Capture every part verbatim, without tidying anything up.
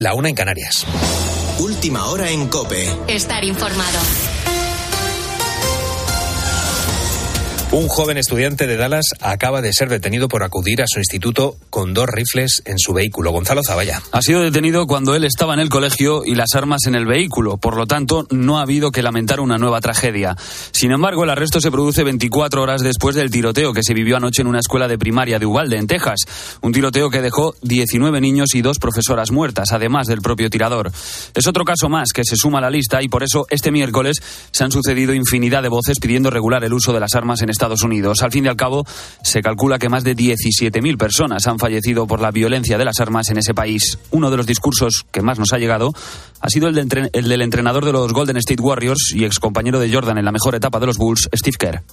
La una en Canarias. Última hora en COPE. Estar informado. Un joven estudiante de Dallas acaba de ser detenido por acudir a su instituto con dos rifles en su vehículo. Gonzalo Zavalla. Ha sido detenido cuando él estaba en el colegio y las armas en el vehículo. Por lo tanto, no ha habido que lamentar una nueva tragedia. Sin embargo, el arresto se produce veinticuatro horas después del tiroteo que se vivió anoche en una escuela de primaria de Uvalde, en Texas. Un tiroteo que dejó diecinueve niños y dos profesoras muertas, además del propio tirador. Es otro caso más que se suma a la lista y por eso este miércoles se han sucedido infinidad de voces pidiendo regular el uso de las armas en Estados Unidos. Al fin y al cabo, se calcula que más de diecisiete mil personas han fallecido por la violencia de las armas en ese país. Uno de los discursos que más nos ha llegado ha sido el, de entre- el del entrenador de los Golden State Warriors y excompañero de Jordan en la mejor etapa de los Bulls, Steve Kerr.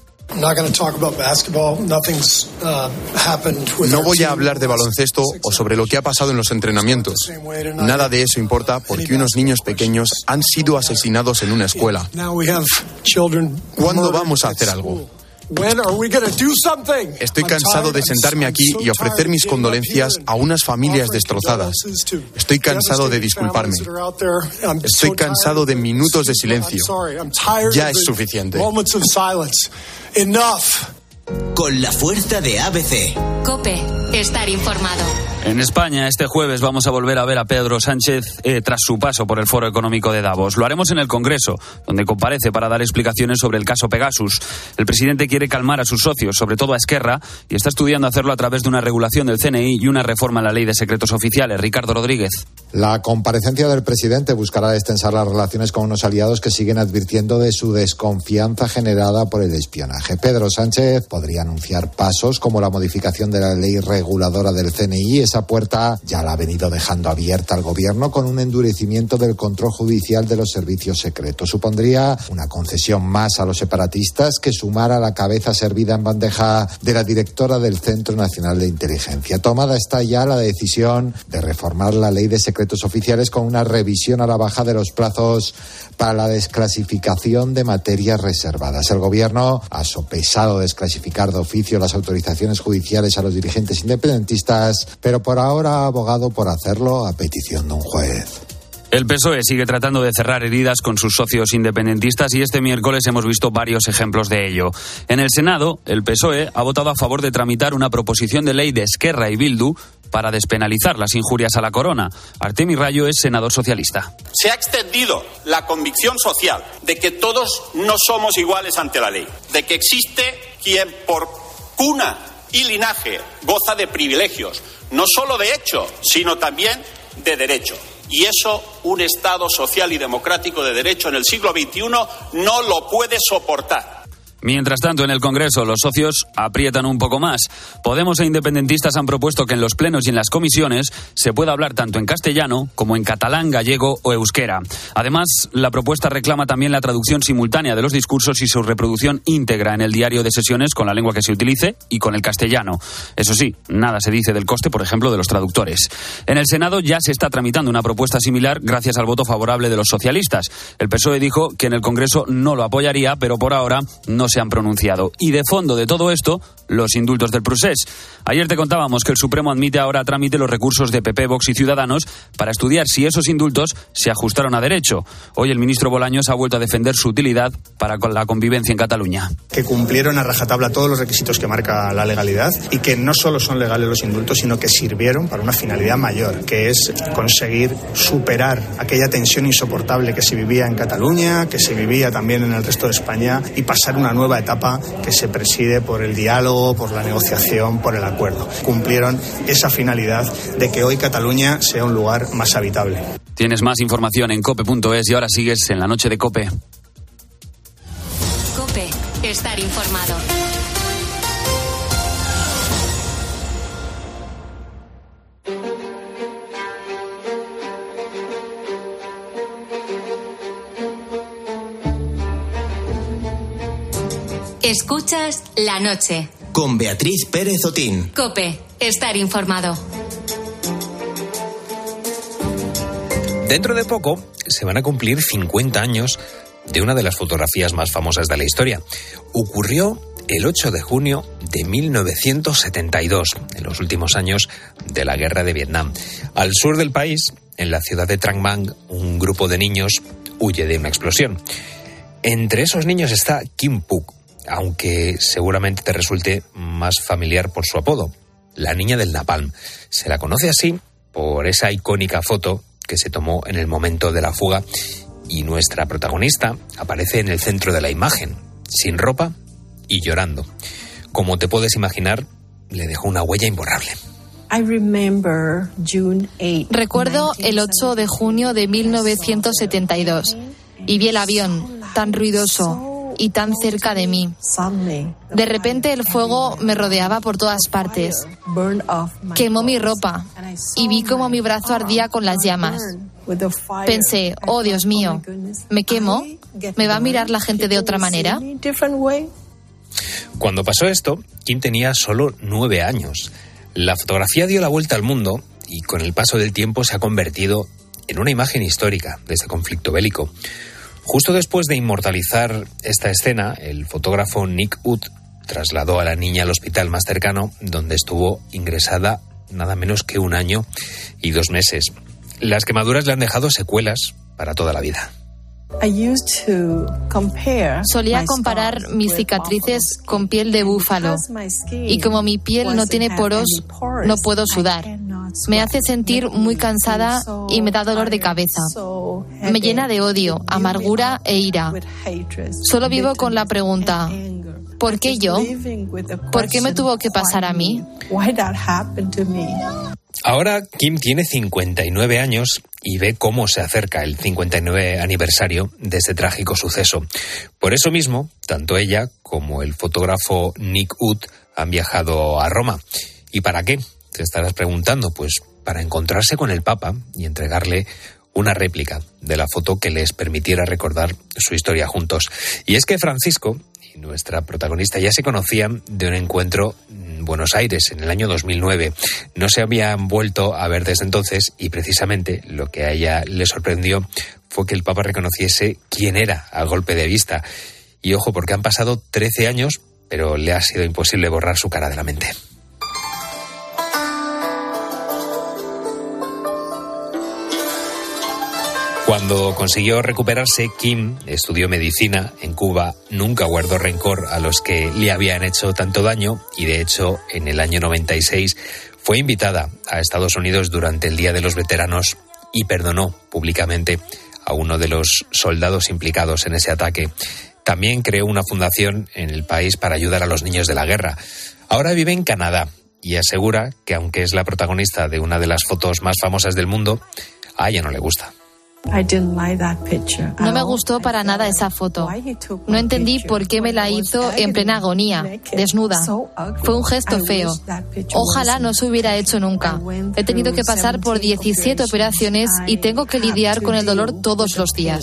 No voy a hablar de baloncesto o sobre lo que ha pasado en los entrenamientos. Nada de eso importa porque unos niños pequeños han sido asesinados en una escuela. ¿Cuándo vamos a hacer algo? Estoy cansado de sentarme aquí y ofrecer mis condolencias a unas familias destrozadas. Estoy cansado de disculparme. Estoy cansado de minutos de silencio. Ya es suficiente. Con la fuerza de A B C. COPE. Estar informado. En España, este jueves vamos a volver a ver a Pedro Sánchez eh, tras su paso por el Foro Económico de Davos. Lo haremos en el Congreso, donde comparece para dar explicaciones sobre el caso Pegasus. El presidente quiere calmar a sus socios, sobre todo a Esquerra, y está estudiando hacerlo a través de una regulación del C N I y una reforma en la Ley de Secretos Oficiales. Ricardo Rodríguez. La comparecencia del presidente buscará extensar las relaciones con unos aliados que siguen advirtiendo de su desconfianza generada por el espionaje. Pedro Sánchez podría anunciar pasos como la modificación de la ley reguladora del C N I. Esa puerta ya la ha venido dejando abierta al gobierno con un endurecimiento del control judicial de los servicios secretos. Supondría una concesión más a los separatistas que sumar a la cabeza servida en bandeja de la directora del Centro Nacional de Inteligencia. Tomada está ya la decisión de reformar la ley de secretos oficiales con una revisión a la baja de los plazos para la desclasificación de materias reservadas. El gobierno ha sopesado desclasificar de oficio las autorizaciones judiciales a los dirigentes independentistas, pero por ahora ha abogado por hacerlo a petición de un juez. El P S O E sigue tratando de cerrar heridas con sus socios independentistas y este miércoles hemos visto varios ejemplos de ello. En el Senado, el P S O E ha votado a favor de tramitar una proposición de ley de Esquerra y Bildu para despenalizar las injurias a la corona. Artemi Rayo es senador socialista. Se ha extendido la convicción social de que todos no somos iguales ante la ley, de que existe quien por cuna y linaje goza de privilegios, no solo de hecho, sino también de derecho. Y eso un Estado social y democrático de derecho en el siglo veintiuno no lo puede soportar. Mientras tanto, en el Congreso, los socios aprietan un poco más. Podemos e independentistas han propuesto que en los plenos y en las comisiones se pueda hablar tanto en castellano como en catalán, gallego o euskera. Además, la propuesta reclama también la traducción simultánea de los discursos y su reproducción íntegra en el diario de sesiones con la lengua que se utilice y con el castellano. Eso sí, nada se dice del coste, por ejemplo, de los traductores. En el Senado ya se está tramitando una propuesta similar gracias al voto favorable de los socialistas. El P S O E dijo que en el Congreso no lo apoyaría, pero por ahora no se han pronunciado. Y de fondo de todo esto, los indultos del procés. Ayer te contábamos que el Supremo admite ahora a trámite los recursos de P P, Vox y Ciudadanos para estudiar si esos indultos se ajustaron a derecho. Hoy el ministro Bolaños ha vuelto a defender su utilidad para la convivencia en Cataluña. Que cumplieron a rajatabla todos los requisitos que marca la legalidad y que no solo son legales los indultos, sino que sirvieron para una finalidad mayor, que es conseguir superar aquella tensión insoportable que se vivía en Cataluña, que se vivía también en el resto de España y pasar una nueva etapa que se preside por el diálogo, por la negociación, por el acuerdo. Cumplieron esa finalidad de que hoy Cataluña sea un lugar más habitable. Tienes más información en cope punto es y ahora sigues en la noche de COPE. COPE. Estar informado. Escuchas La Noche. Con Beatriz Pérez Otín. COPE. Estar informado. Dentro de poco se van a cumplir cincuenta años de una de las fotografías más famosas de la historia. Ocurrió el ocho de junio de mil novecientos setenta y dos, en los últimos años de la guerra de Vietnam. Al sur del país, en la ciudad de Trang Bang, un grupo de niños huye de una explosión. Entre esos niños está Kim Phuc, aunque seguramente te resulte más familiar por su apodo, la niña del napalm. Se la conoce así por esa icónica foto que se tomó en el momento de la fuga, y nuestra protagonista aparece en el centro de la imagen, sin ropa y llorando. Como te puedes imaginar, le dejó una huella imborrable. Recuerdo el ocho de junio de mil novecientos setenta y dos y vi el avión tan ruidoso y tan cerca de mí. De repente el fuego me rodeaba por todas partes. Quemó mi ropa y vi cómo mi brazo ardía con las llamas. Pensé, oh Dios mío, ¿me quemo? ¿Me va a mirar la gente de otra manera? Cuando pasó esto, Kim tenía solo nueve años. La fotografía dio la vuelta al mundo y con el paso del tiempo se ha convertido en una imagen histórica de este conflicto bélico. Justo después de inmortalizar esta escena, el fotógrafo Nick Ut trasladó a la niña al hospital más cercano, donde estuvo ingresada nada menos que un año y dos meses. Las quemaduras le han dejado secuelas para toda la vida. Solía comparar mis cicatrices con piel de búfalo, y como mi piel no tiene poros, no puedo sudar. Me hace sentir muy cansada y me da dolor de cabeza. Me llena de odio, amargura e ira. Solo vivo con la pregunta, ¿por qué yo? ¿Por qué me tuvo que pasar a mí? Ahora Kim tiene cincuenta y nueve años y ve cómo se acerca el cincuenta y nueve aniversario de ese trágico suceso. Por eso mismo, tanto ella como el fotógrafo Nick Ut han viajado a Roma. ¿Y para qué? Te estarás preguntando. Pues para encontrarse con el Papa y entregarle una réplica de la foto que les permitiera recordar su historia juntos. Y es que Francisco y nuestra protagonista ya se conocían de un encuentro en Buenos Aires en el año dos mil nueve. No se habían vuelto a ver desde entonces y precisamente lo que a ella le sorprendió fue que el Papa reconociese quién era a golpe de vista. Y ojo, porque han pasado trece años, pero le ha sido imposible borrar su cara de la mente. Cuando consiguió recuperarse, Kim estudió medicina en Cuba, nunca guardó rencor a los que le habían hecho tanto daño y, de hecho, en el año noventa y seis fue invitada a Estados Unidos durante el Día de los Veteranos y perdonó públicamente a uno de los soldados implicados en ese ataque. También creó una fundación en el país para ayudar a los niños de la guerra. Ahora vive en Canadá y asegura que, aunque es la protagonista de una de las fotos más famosas del mundo, a ella no le gusta. No me gustó para nada esa foto. No entendí por qué me la hizo en plena agonía, desnuda. Fue un gesto feo. Ojalá no se hubiera hecho nunca. He tenido que pasar por diecisiete operaciones y tengo que lidiar con el dolor todos los días.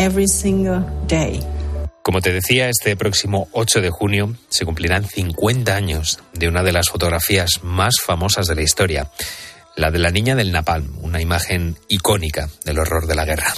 Como te decía, este próximo ocho de junio se cumplirán cincuenta años de una de las fotografías más famosas de la historia. La de la niña del napalm, una imagen icónica del horror de la guerra.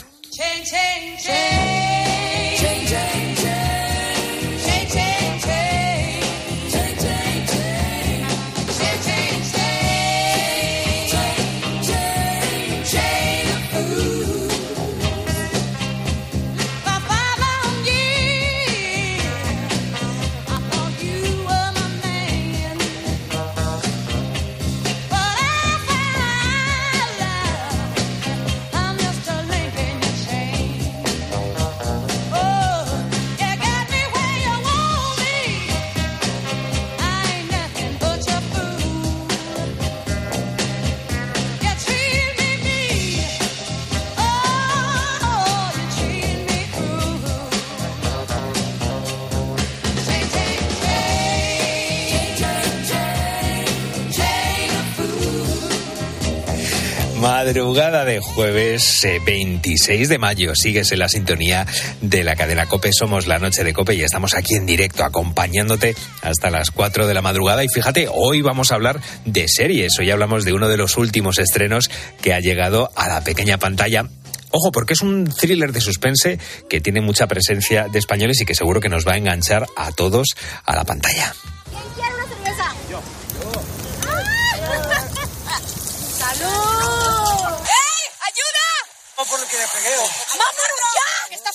Madrugada de jueves veintiséis de mayo, sigues en la sintonía de la cadena COPE, somos La Noche de COPE y estamos aquí en directo acompañándote hasta las cuatro de la madrugada. Y fíjate, hoy vamos a hablar de series, hoy hablamos de uno de los últimos estrenos que ha llegado a la pequeña pantalla. Ojo, porque es un thriller de suspense que tiene mucha presencia de españoles y que seguro que nos va a enganchar a todos a la pantalla. ¿Quién quiere una cerveza? Yo. Yo. ¡Ah! ¡Salud! ¡Hey! por lo que le pegué. ¡Vámonos ya! ¡Está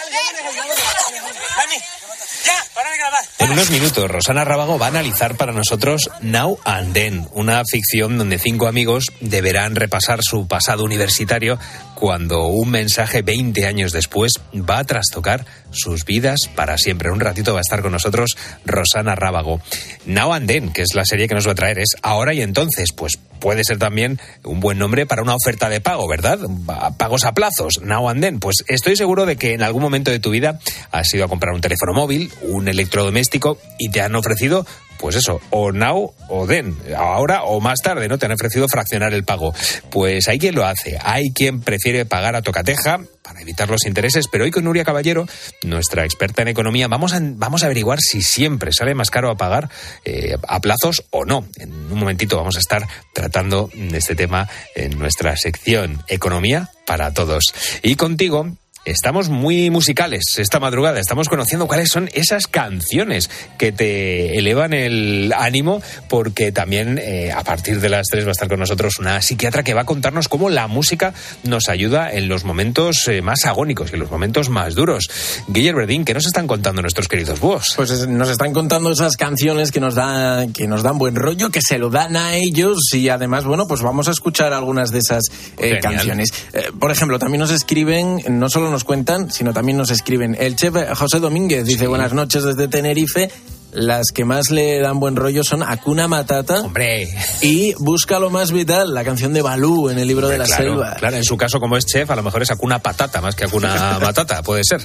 fatal! ¡Dani! ¡Ya! ¡Para de grabar! En unos minutos, Rosana Rábago va a analizar para nosotros Now and Then, una ficción donde cinco amigos deberán repasar su pasado universitario cuando un mensaje veinte años después va a trastocar sus vidas para siempre. En un ratito va a estar con nosotros Rosana Rábago. Now and Then, que es la serie que nos va a traer, es Ahora y Entonces. Pues puede ser también un buen nombre para una oferta de pago, ¿verdad? Pagos a plazos, Now and Then. Pues estoy seguro de que en algún momento de tu vida has ido a comprar un teléfono móvil, un electrodoméstico y te han ofrecido, pues eso, o now o then, ahora o más tarde, ¿no? Te han ofrecido fraccionar el pago. Pues hay quien lo hace, hay quien prefiere pagar a tocateja para evitar los intereses, pero hoy con Nuria Caballero, nuestra experta en economía, vamos a, vamos a averiguar si siempre sale más caro a pagar eh, a plazos o no. En un momentito vamos a estar tratando de este tema en nuestra sección Economía para Todos. Y contigo estamos muy musicales esta madrugada, estamos conociendo cuáles son esas canciones que te elevan el ánimo, porque también eh, a partir de las tres va a estar con nosotros una psiquiatra que va a contarnos cómo la música nos ayuda en los momentos eh, más agónicos y en los momentos más duros. Guiller Verdín, ¿qué nos están contando nuestros queridos búhos? Pues nos están contando esas canciones que nos dan, que nos dan buen rollo, que se lo dan a ellos, y además, bueno, pues vamos a escuchar algunas de esas eh, canciones. Eh, por ejemplo, también nos escriben, no solo nos cuentan, sino también nos escriben. El chef José Domínguez dice: sí. Buenas noches desde Tenerife. Las que más le dan buen rollo son Hakuna Matata. ¡Hombre! Y Busca lo más vital, la canción de Balú en el libro Hombre, de la claro, selva. Claro, en su caso, como es chef, a lo mejor es Hakuna Patata más que Hakuna Matata, puede ser.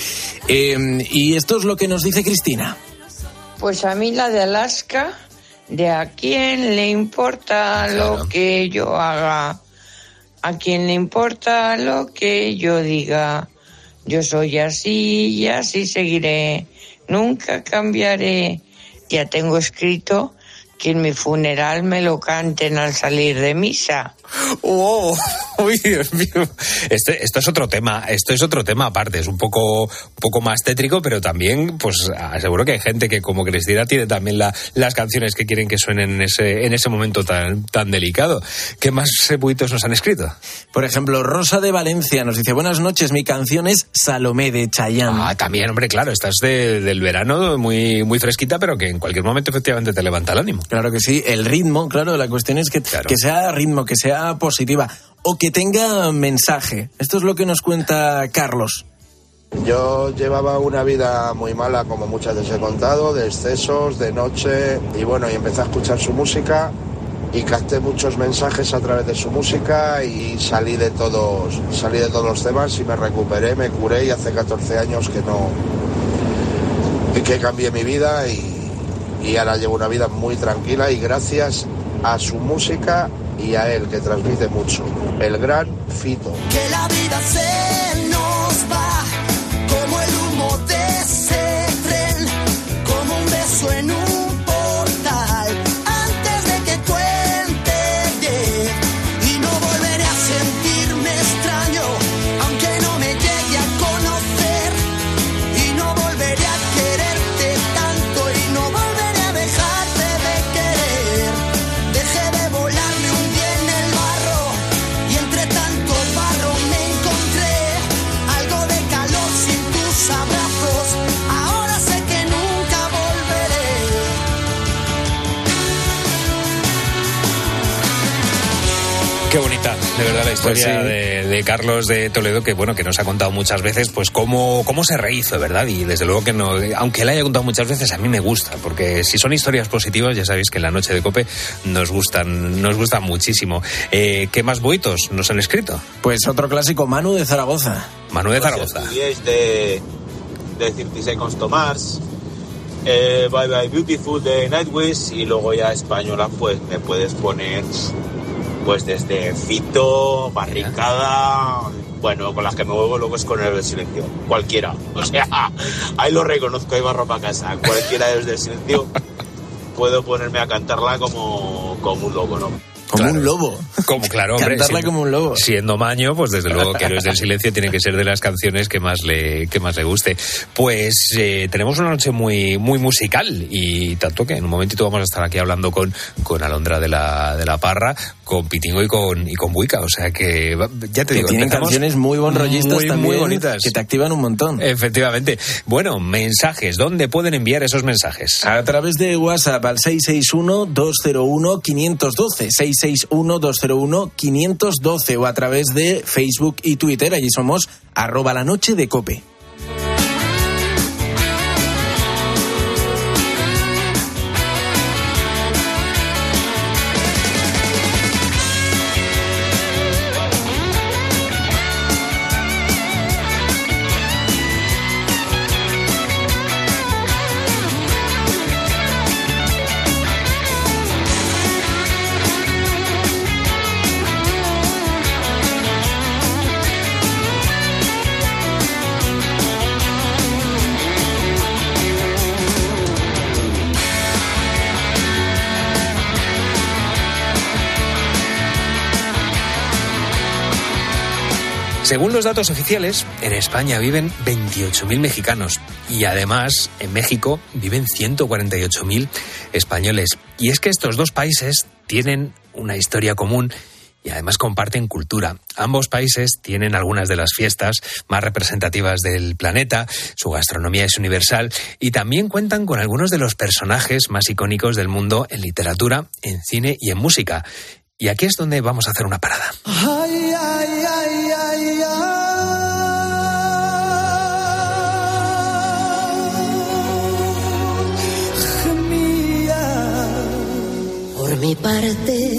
Eh, y esto es lo que nos dice Cristina. Pues a mí la de Alaska, de a quién le importa claro. lo que yo haga. A quién le importa lo que yo diga. Yo soy así y así seguiré. Nunca cambiaré. Ya tengo escrito que en mi funeral me lo canten al salir de misa. ¡Oh! ¡Uy, Dios mío! Este, esto es otro tema, esto es otro tema aparte, es un poco, un poco más tétrico, pero también, pues, aseguro que hay gente que, como Cristina, tiene también la, las canciones que quieren que suenen en ese, en ese momento tan, tan delicado. ¿Qué más buitos nos han escrito? Por ejemplo, Rosa de Valencia nos dice: buenas noches, mi canción es Salomé de Chayanne. Ah, también, hombre, claro, esta es de, del verano, muy, muy fresquita, pero que en cualquier momento efectivamente te levanta el ánimo. Claro que sí, el ritmo, claro, la cuestión es que, claro. que sea ritmo, que sea positiva o que tenga mensaje. Esto es lo que nos cuenta Carlos. Yo llevaba una vida muy mala, como muchas veces he contado, de excesos, de noche, y bueno, y empecé a escuchar su música y capté muchos mensajes a través de su música y salí de todos, salí de todos los temas y me recuperé, me curé, y hace catorce años que no, que cambié mi vida y, y ahora llevo una vida muy tranquila, y gracias a su música y a él, que transmite mucho, el gran Fito. Que la vida se nos va como el humo de ese tren, como un beso en un portal, antes de que cuente diez, y no volveré a sentirme extraño, aunque no me llegue a conocer, y no volveré a quererte tanto, y no volveré a dejarte de querer. Dejé de volarme un día en el barro, y entre tanto barro me encontré algo de calor sin tus abrazos. Ahora sé que nunca volveré. Qué bonita, de verdad, la historia Pues sí. de, de Carlos de Toledo, que bueno, que nos ha contado muchas veces, pues cómo, cómo se rehizo, ¿verdad? Y desde luego que no, aunque la haya contado muchas veces, a mí me gusta, porque si son historias positivas, ya sabéis que en la noche de COPE nos gustan, nos gustan muchísimo. Eh, ¿Qué más buitos nos han escrito? Pues otro clásico, Manu de Zaragoza. Manu de Zaragoza. De, de thirty Seconds to Mars, eh, Bye Bye Beautiful de Nightwish, y luego ya española, pues me puedes poner pues desde Fito, Barricada, bueno, con las que me vuelvo loco es con el del Silencio, cualquiera, o sea, ahí lo reconozco, ahí barro para casa, cualquiera desde el Silencio puedo ponerme a cantarla como, como un lobo, ¿no? Como claro. un lobo. Como, claro, hombre. Cantarla siendo, como un lobo. Siendo maño, pues desde luego que Héroes del Silencio tiene que ser de las canciones que más le, que más le guste. Pues eh, tenemos una noche muy, muy musical, y tanto que en un momentito vamos a estar aquí hablando con, con Alondra de la, de la Parra, con Pitingo y con, y con Buica. O sea que, ya te que digo, tienen canciones muy bonrollistas muy, también, muy bonitas, que te activan un montón. Efectivamente. Bueno, mensajes. ¿Dónde pueden enviar esos mensajes? A través de WhatsApp al seis seis uno, dos cero uno, cinco uno dos, seis seis uno, dos cero uno, cinco uno dos, o a través de Facebook y Twitter. Allí somos arroba la noche de COPE. Según los datos oficiales, en España viven veintiocho mil mexicanos y además en México viven ciento cuarenta y ocho mil españoles. Y es que estos dos países tienen una historia común y además comparten cultura. Ambos países tienen algunas de las fiestas más representativas del planeta, su gastronomía es universal y también cuentan con algunos de los personajes más icónicos del mundo en literatura, en cine y en música. Y aquí es donde vamos a hacer una parada. Ay, ay, ay, ay, ay. Mía. Por mi parte,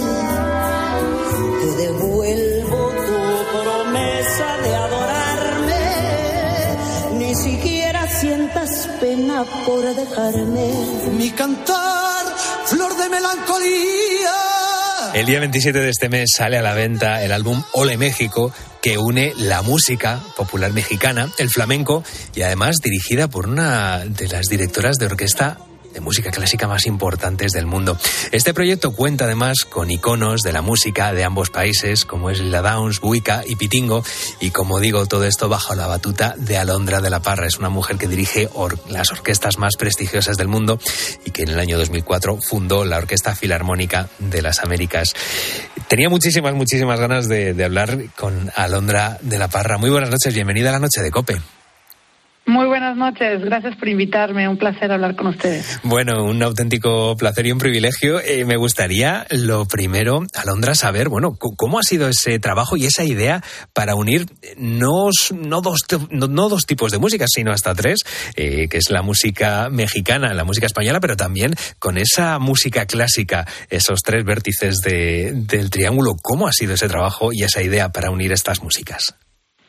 te devuelvo tu promesa de adorarme. Ni siquiera sientas pena por dejarme. Mi cantar, flor de melancolía. El día veintisiete de este mes sale a la venta el álbum Ole México, que une la música popular mexicana, el flamenco, y además dirigida por una de las directoras de orquesta de música clásica más importantes del mundo. Este proyecto cuenta además con iconos de la música de ambos países, como es Lila Downs, Buica y Pitingo, y como digo, todo esto bajo la batuta de Alondra de la Parra. Es una mujer que dirige or- las orquestas más prestigiosas del mundo y que en el año dos mil cuatro fundó la Orquesta Filarmónica de las Américas. Tenía muchísimas, muchísimas ganas de, de hablar con Alondra de la Parra. Muy buenas noches, bienvenida a la Noche de COPE. Muy buenas noches, gracias por invitarme, un placer hablar con ustedes. Bueno, un auténtico placer y un privilegio. Eh, me gustaría, lo primero, Alondra, saber, bueno, cómo ha sido ese trabajo y esa idea para unir no, no, dos, no, no dos tipos de música, sino hasta tres, eh, que es la música mexicana, la música española, pero también con esa música clásica, esos tres vértices de, del triángulo. ¿Cómo ha sido ese trabajo y esa idea para unir estas músicas?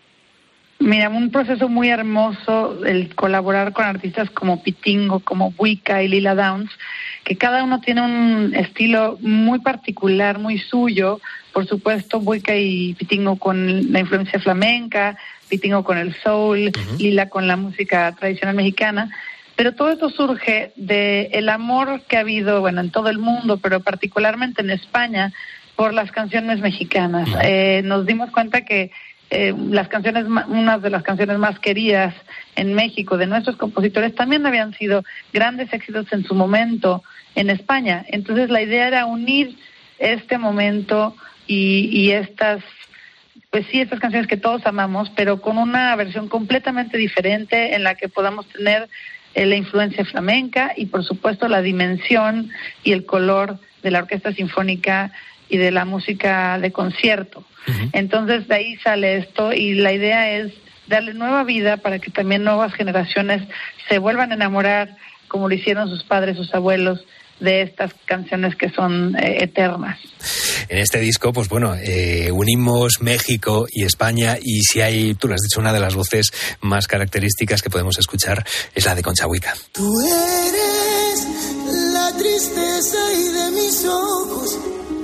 Mira, un proceso muy hermoso el colaborar con artistas como Pitingo, como Buica y Lila Downs, que cada uno tiene un estilo muy particular, muy suyo. Por supuesto, Buica y Pitingo con la influencia flamenca, Pitingo con el soul, uh-huh. Lila con la música tradicional mexicana. Pero todo esto surge del amor que ha habido, bueno, en todo el mundo, pero particularmente en España, por las canciones mexicanas. Uh-huh. Eh, nos dimos cuenta que Eh, las canciones, unas de las canciones más queridas en México de nuestros compositores también habían sido grandes éxitos en su momento en España. Entonces la idea era unir este momento y, y estas, pues sí, estas canciones que todos amamos, pero con una versión completamente diferente en la que podamos tener eh, la influencia flamenca y por supuesto la dimensión y el color de la orquesta sinfónica y de la música de concierto. Uh-huh. Entonces de ahí sale esto y la idea es darle nueva vida para que también nuevas generaciones se vuelvan a enamorar como lo hicieron sus padres, sus abuelos, de estas canciones que son eh, eternas. En este disco, pues bueno, eh, unimos México y España y si hay, tú lo has dicho, una de las voces más características que podemos escuchar es la de Concha Buica. Tú eres la tristeza y de mis ojos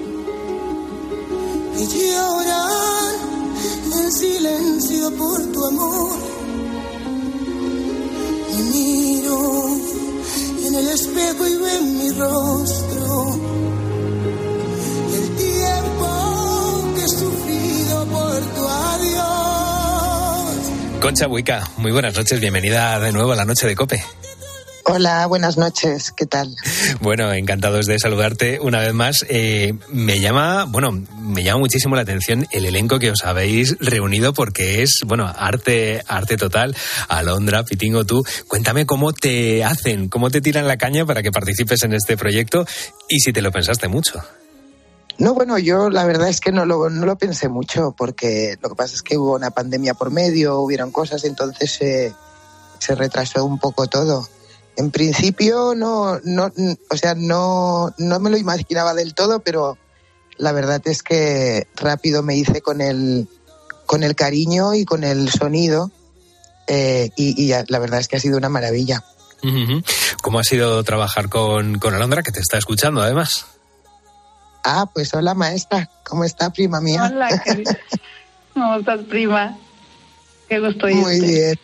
y llorar en silencio por tu amor. Y miro en el espejo y veo en mi rostro el tiempo que he sufrido por tu adiós. Concha Buica, muy buenas noches, bienvenida de nuevo a la Noche de COPE. Hola, buenas noches, ¿qué tal? Bueno, encantados de saludarte una vez más. Eh, me llama, bueno, me llama muchísimo la atención el elenco que os habéis reunido porque es, bueno, arte, arte total. Alondra, Pitingo, tú, cuéntame cómo te hacen, cómo te tiran la caña para que participes en este proyecto y si te lo pensaste mucho. No, bueno, yo la verdad es que no lo, no lo pensé mucho porque lo que pasa es que hubo una pandemia por medio, hubieron cosas, entonces se, se retrasó un poco todo. En principio no, no, o sea, no, no me lo imaginaba del todo, pero la verdad es que rápido me hice con el, con el cariño y con el sonido eh, y, y la verdad es que ha sido una maravilla. Uh-huh. ¿Cómo ha sido trabajar con, con Alondra, que te está escuchando además? Ah, pues hola maestra, ¿cómo está, prima mía? Hola, querida. ¿Cómo estás, prima? Qué gusto irte. Muy bien.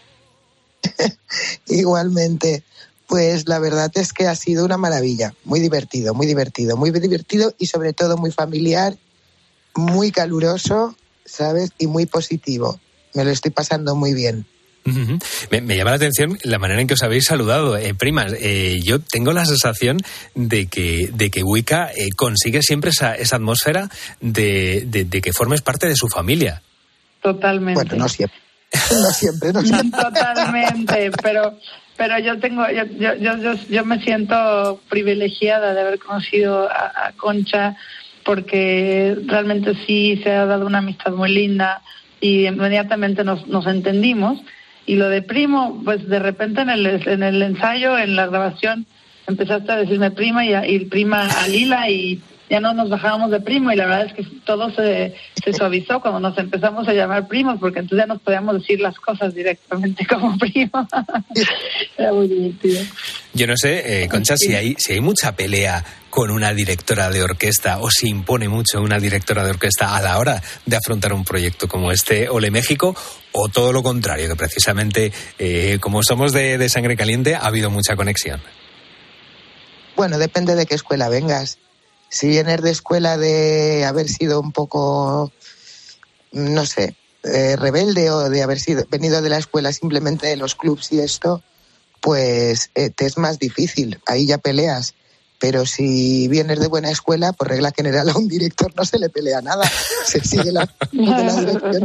Igualmente. Pues la verdad es que ha sido una maravilla, muy divertido, muy divertido, muy divertido y sobre todo muy familiar, muy caluroso, ¿sabes? Y muy positivo. Me lo estoy pasando muy bien. Uh-huh. Me, me llama la atención la manera en que os habéis saludado. Eh, primas, eh, yo tengo la sensación de que, de que Wicca eh, consigue siempre esa, esa atmósfera de, de, de que formes parte de su familia. Totalmente. Bueno, no siempre. No siempre, no siempre. Totalmente, pero... Pero yo tengo, yo, yo, yo, yo, yo me siento privilegiada de haber conocido a, a Concha porque realmente sí se ha dado una amistad muy linda y inmediatamente nos, nos entendimos. Y lo de primo, pues de repente en el, en el ensayo, en la grabación, empezaste a decirme prima y, a, y prima a Lila y ya no nos bajábamos de primo y la verdad es que todo se, se suavizó cuando nos empezamos a llamar primos porque entonces ya nos podíamos decir las cosas directamente como primos. Era muy divertido. Yo no sé, eh, Concha, si hay, si hay mucha pelea con una directora de orquesta o si impone mucho una directora de orquesta a la hora de afrontar un proyecto como este Ole México o todo lo contrario, que precisamente eh, como somos de, de sangre caliente ha habido mucha conexión. Bueno, depende de qué escuela vengas. Si vienes de escuela de haber sido un poco, no sé, eh, rebelde o de haber sido venido de la escuela simplemente de los clubs y esto, pues eh, te es más difícil, ahí ya peleas. Pero si vienes de buena escuela, por regla general a un director no se le pelea nada, se sigue la, la dirección.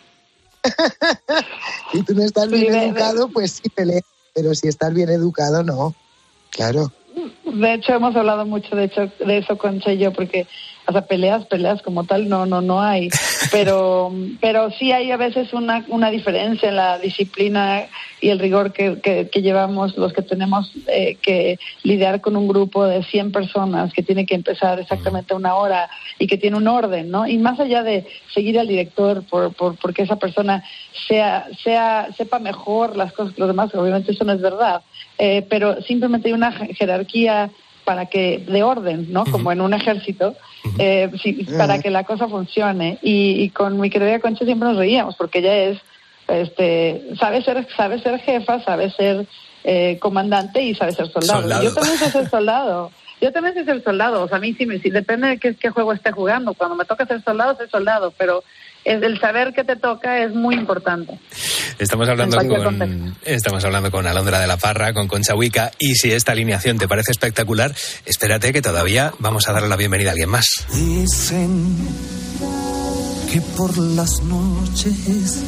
Si tú no estás bien educado, pues sí peleas, pero si estás bien educado, no, claro. De hecho, hemos hablado mucho de hecho de eso, Concha y yo, porque, o sea, peleas, peleas como tal, no, no, no hay. Pero, pero sí hay a veces una, una diferencia en la disciplina y el rigor que, que, que llevamos los que tenemos eh, que lidiar con un grupo de cien personas que tiene que empezar exactamente a una hora y que tiene un orden, ¿no? Y más allá de seguir al director por, por porque esa persona sea, sea, sepa mejor las cosas que los demás, obviamente eso no es verdad. Eh, pero simplemente hay una jerarquía para que de orden, ¿no? Uh-huh. Como en un ejército, eh, sí, uh-huh. para que la cosa funcione. Y, y con mi querida Concha siempre nos reíamos porque ella es, este, sabe ser, sabe ser jefa, sabe ser eh, comandante y sabe ser soldado. soldado. Yo también sé ser soldado. Yo también sé ser soldado. O sea, a mí sí, me, sí depende de qué, qué juego esté jugando. Cuando me toca ser soldado, soy soldado, pero el saber que te toca es muy importante. Estamos hablando con estamos hablando con Alondra de la Parra, con Concha Wicca, y si esta alineación te parece espectacular, espérate que todavía vamos a darle la bienvenida a alguien más. Dicen que por las noches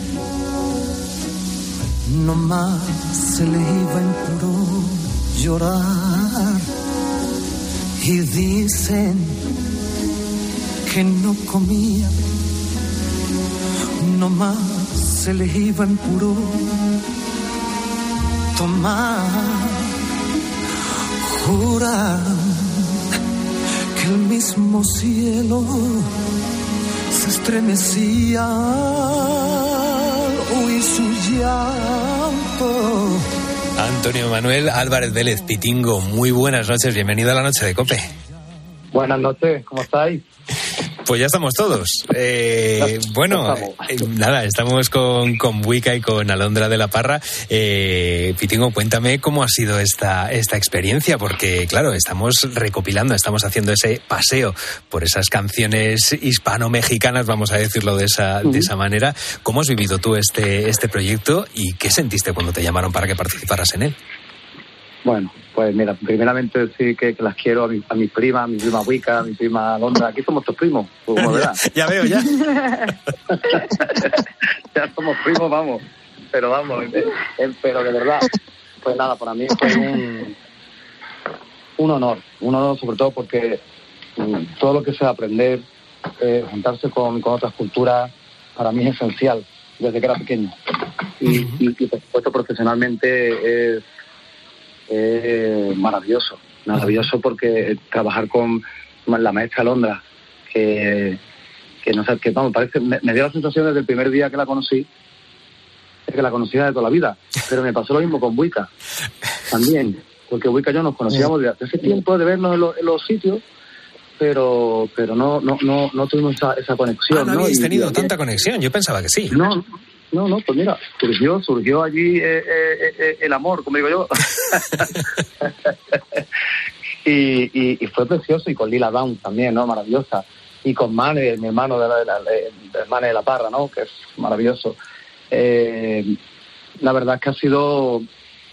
no más se le iba en puro llorar y dicen que no comía, no más se le iba en puro tomar. Juran que el mismo cielo se estremecía al oír su llanto. Antonio Manuel Álvarez Vélez, Pitingo, muy buenas noches, bienvenido a la noche de COPE. Buenas noches, ¿cómo estáis? Pues ya estamos todos. Eh, bueno, eh, nada, estamos con, con Wicca y con Alondra de la Parra. Eh, Pitingo, cuéntame cómo ha sido esta, esta experiencia, porque claro, estamos recopilando, estamos haciendo ese paseo por esas canciones hispano-mexicanas, vamos a decirlo de esa, uh-huh. de esa manera. ¿Cómo has vivido tú este, este proyecto y qué sentiste cuando te llamaron para que participaras en él? Bueno, pues mira, primeramente decir que, que las quiero a mi, a mi prima, a mi prima Wicca, a mi prima Alondra. Aquí somos todos primos, pues, como verás. Ya veo, ya. Ya somos primos, vamos. Pero vamos, eh, eh, pero de verdad, pues nada, para mí fue un, un honor. Un honor sobre todo porque um, todo lo que sea aprender, eh, juntarse con, con otras culturas, para mí es esencial, desde que era pequeño. Y, y, y por supuesto, profesionalmente es... Eh, maravilloso, maravilloso porque trabajar con la maestra Alondra, que, que no sé, que vamos, parece, me, me dio la sensación desde el primer día que la conocí, es que la conocía de toda la vida, pero me pasó lo mismo con Wicca, también, porque Wicca y yo nos conocíamos desde hace tiempo de vernos en, lo, en los sitios, pero pero no no no no tuvimos esa, esa conexión. Ah, no, ¿no? habéis y, tenido y, tanta conexión, yo pensaba que sí. No, no, no, pues mira, surgió, surgió allí eh, eh, eh, el amor, como digo yo. y, y, y fue precioso, y con Lila Downs también, ¿no? Maravillosa. Y con Mane, mi hermano de la, de la, de, de Mane de la Parra, ¿no? Que es maravilloso. Eh, la verdad es que ha sido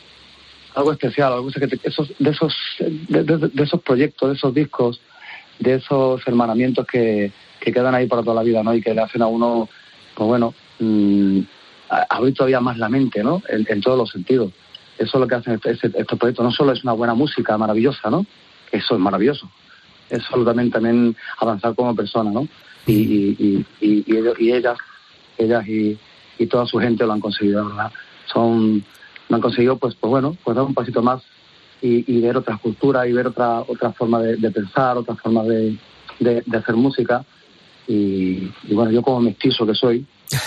algo especial, algo que te, esos, de esos de, de, de esos proyectos, de esos discos, de esos hermanamientos que, que quedan ahí para toda la vida, ¿no? Y que le hacen a uno, pues bueno, mmm, abrir todavía más la mente, ¿no? En, en todos los sentidos. Eso es lo que hacen este, este, estos proyectos. No solo es una buena música maravillosa, ¿no? Eso es maravilloso. Es absolutamente también avanzar como persona, ¿no? Y, y, y, y, y, ellos, y ellas, ellas y, y toda su gente lo han conseguido, ¿verdad? Son, lo han conseguido, pues, pues bueno, pues dar un pasito más y, y ver otras culturas y ver otra otra forma de, de pensar, otra forma de, de, de hacer música. Y, y bueno, yo como mestizo que soy,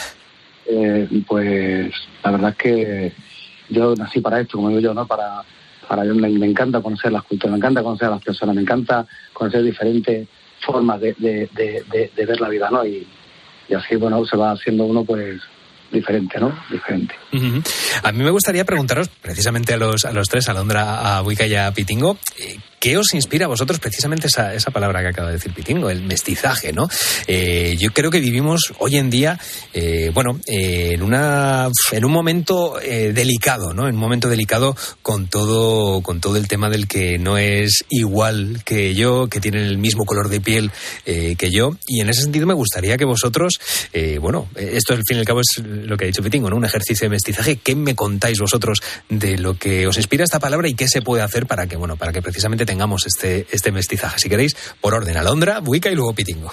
eh, pues la verdad es que yo nací para esto, como digo yo, ¿no? Para, para me, me encanta conocer las culturas, me encanta conocer a las personas, me encanta conocer diferentes formas de, de, de, de, de ver la vida, ¿no? Y, y así, bueno, se va haciendo uno, pues, diferente, ¿no? Diferente. Uh-huh. A mí me gustaría preguntaros, precisamente a los a los tres, a Alondra, a Wicca y a Pitingo, ¿qué os inspira a vosotros precisamente esa, esa palabra que acaba de decir Pitingo, el mestizaje, ¿no? Eh, yo creo que vivimos hoy en día, eh, bueno, eh, en una en un momento eh, delicado, ¿no? En un momento delicado con todo con todo el tema del que no es igual que yo, que tienen el mismo color de piel eh, que yo, y en ese sentido me gustaría que vosotros, eh, bueno, esto al fin y al cabo es lo que ha dicho Pitingo, ¿no? Un ejercicio de mestizaje. ¿Qué me contáis vosotros de lo que os inspira esta palabra y qué se puede hacer para que, bueno, para que precisamente tengamos este este mestizaje? Si queréis, por orden, Alondra, Wicca y luego Pitingo.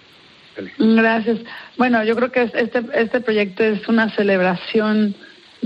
Gracias. Bueno, yo creo que este este proyecto es una celebración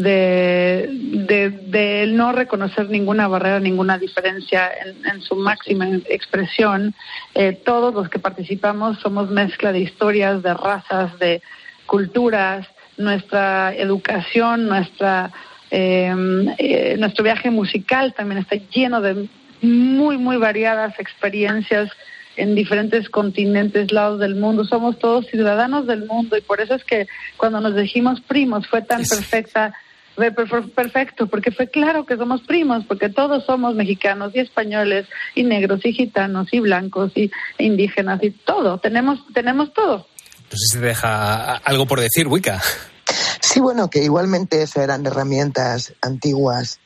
de de, de no reconocer ninguna barrera, ninguna diferencia en, en su máxima expresión. Eh, todos los que participamos somos mezcla de historias, de razas, de culturas. Nuestra educación, nuestra eh, eh, nuestro viaje musical también está lleno de muy, muy variadas experiencias en diferentes continentes, lados del mundo. Somos todos ciudadanos del mundo y por eso es que cuando nos dijimos primos fue tan perfecta, perfecto, porque fue claro que somos primos, porque todos somos mexicanos y españoles y negros y gitanos y blancos y indígenas y todo. Tenemos, tenemos todo. No sé si te deja algo por decir, Wicca. Sí, bueno, que igualmente eso eran herramientas antiguas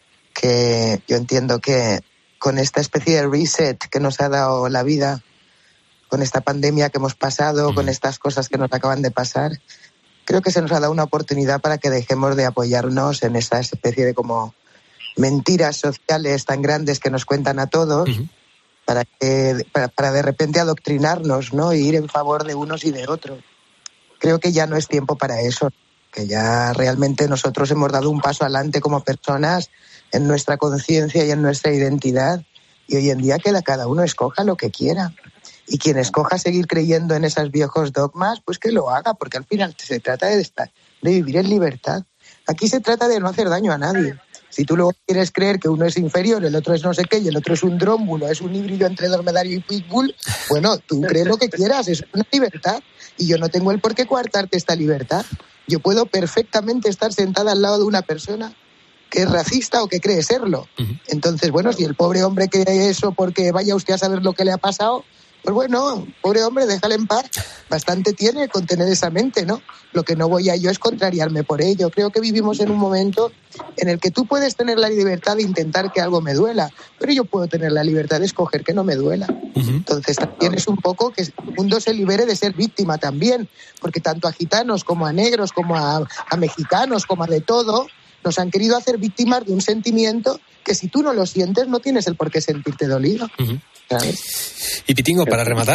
que yo entiendo que con esta especie de reset que nos ha dado la vida, con esta pandemia que hemos pasado, mm. con estas cosas que nos acaban de pasar, creo que se nos ha dado una oportunidad para que dejemos de apoyarnos en esa especie de como mentiras sociales tan grandes que nos cuentan a todos. Mm-hmm. Para, que, para, para de repente adoctrinarnos, ¿no? E ir en favor de unos y de otros. Creo que ya no es tiempo para eso, que ya realmente nosotros hemos dado un paso adelante como personas en nuestra conciencia y en nuestra identidad, y hoy en día que cada uno escoja lo que quiera. Y quien escoja seguir creyendo en esos viejos dogmas, pues que lo haga, porque al final se trata de, estar, de vivir en libertad. Aquí se trata de no hacer daño a nadie. Si tú luego quieres creer que uno es inferior, el otro es no sé qué, y el otro es un drómbulo, es un híbrido entre dromedario y pitbull, bueno, tú crees lo que quieras, es una libertad. Y yo no tengo el por qué coartarte esta libertad. Yo puedo perfectamente estar sentada al lado de una persona que es racista o que cree serlo. Uh-huh. Entonces, bueno, si el pobre hombre cree eso porque vaya usted a saber lo que le ha pasado, Pues bueno, pobre hombre, déjale en paz. Bastante tiene con tener esa mente, ¿no? Lo que no voy a yo es contrariarme por ello. Creo que vivimos en un momento en el que tú puedes tener la libertad de intentar que algo me duela, pero yo puedo tener la libertad de escoger que no me duela. Uh-huh. Entonces también es un poco que el mundo se libere de ser víctima también, porque tanto a gitanos como a negros, como a, a mexicanos, como a de todo, nos han querido hacer víctimas de un sentimiento que si tú no lo sientes no tienes el por qué sentirte dolido. Uh-huh. ¿Sabes? Y Pitingo, para rematar.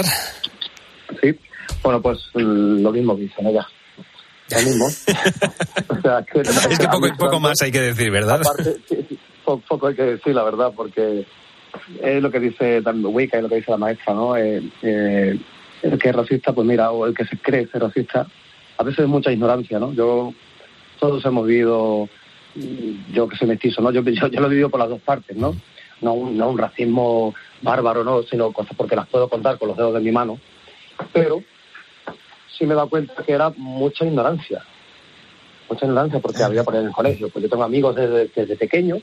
Sí, bueno, pues lo mismo dicen ella. Lo mismo. O sea, que, es que poco, poco más hay que decir, ¿verdad? Aparte, sí, sí, poco hay que decir, la verdad, porque es lo que dice también Wicca, es lo que dice la maestra, ¿no? Eh, eh, el que es racista, pues mira, o el que se cree ser racista, a veces es mucha ignorancia, ¿no? Yo, todos hemos vivido, yo que soy mestizo, ¿no? Yo, yo, yo lo he vivido por las dos partes, ¿no? No un, no un racismo bárbaro, no, sino cosas porque las puedo contar con los dedos de mi mano, pero sí me he dado cuenta que era mucha ignorancia, mucha ignorancia porque había por ahí en el colegio, pues yo tengo amigos desde, desde pequeño,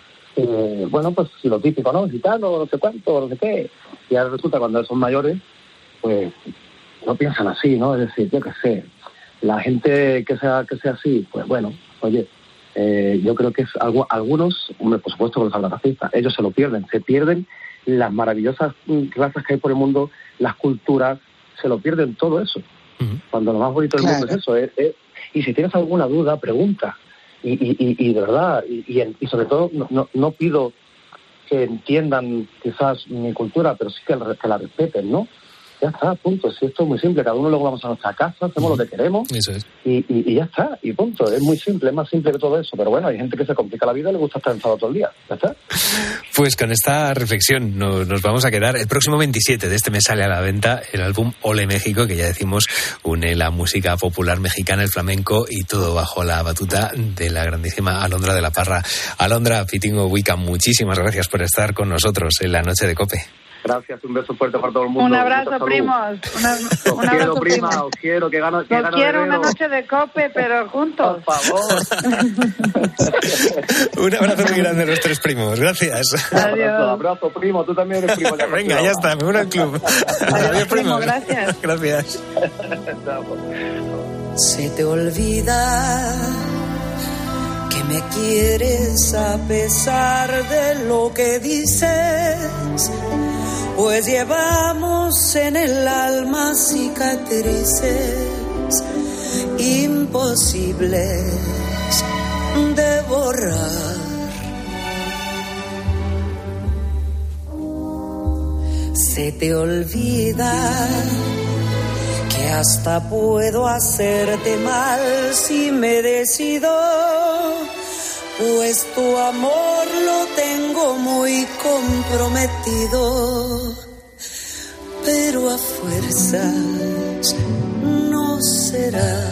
eh, bueno, pues lo típico, ¿no? Gitano, no sé cuánto, no sé qué, y ahora resulta cuando son mayores, pues no piensan así, ¿no? Es decir, yo qué sé, la gente que sea, que sea así, pues bueno, oye, Eh, yo creo que es algo, algunos, hombre, por supuesto que los hablan racistas, ellos se lo pierden, se pierden las maravillosas razas que hay por el mundo, las culturas, se lo pierden todo eso. Uh-huh. Cuando lo más bonito del claro. mundo es eso. Es, es, y si tienes alguna duda, pregunta. Y, y, y, y de verdad, y, y, y sobre todo, no, no, no pido que entiendan quizás mi cultura, pero sí que, que la respeten, ¿no? Ya está, punto. Si esto es muy simple, cada uno luego vamos a nuestra casa, hacemos uh-huh. lo que queremos. Eso es. Y, y, y ya está, y punto. Es muy simple, es más simple que todo eso. Pero bueno, hay gente que se complica la vida y le gusta estar enfadado todo el día. Ya está. Pues con esta reflexión nos, nos vamos a quedar. El próximo veintisiete de este mes sale a la venta el álbum Ole México, que ya decimos une la música popular mexicana, el flamenco y todo bajo la batuta de la grandísima Alondra de la Parra. Alondra, Pitingo, Wicca, muchísimas gracias por estar con nosotros en la noche de COPE. Gracias, un beso fuerte para todo el mundo. Un abrazo, primos. Una, os un quiero, abrazo, prima, primos. os quiero, que gano, que os gano quiero una noche de COPE, pero juntos. Por favor. Un abrazo muy grande a los tres primos. Gracias. Adiós. Abrazo, abrazo, primo. Tú también eres primo. Ya Venga, ya está, me uno al club. Adiós, Adiós primo. Gracias. Gracias. Se te olvida que me quieres a pesar de lo que dices, pues llevamos en el alma cicatrices imposibles de borrar. Se te olvida que hasta puedo hacerte mal si me decido, pues tu amor lo tengo muy comprometido, pero a fuerzas no será.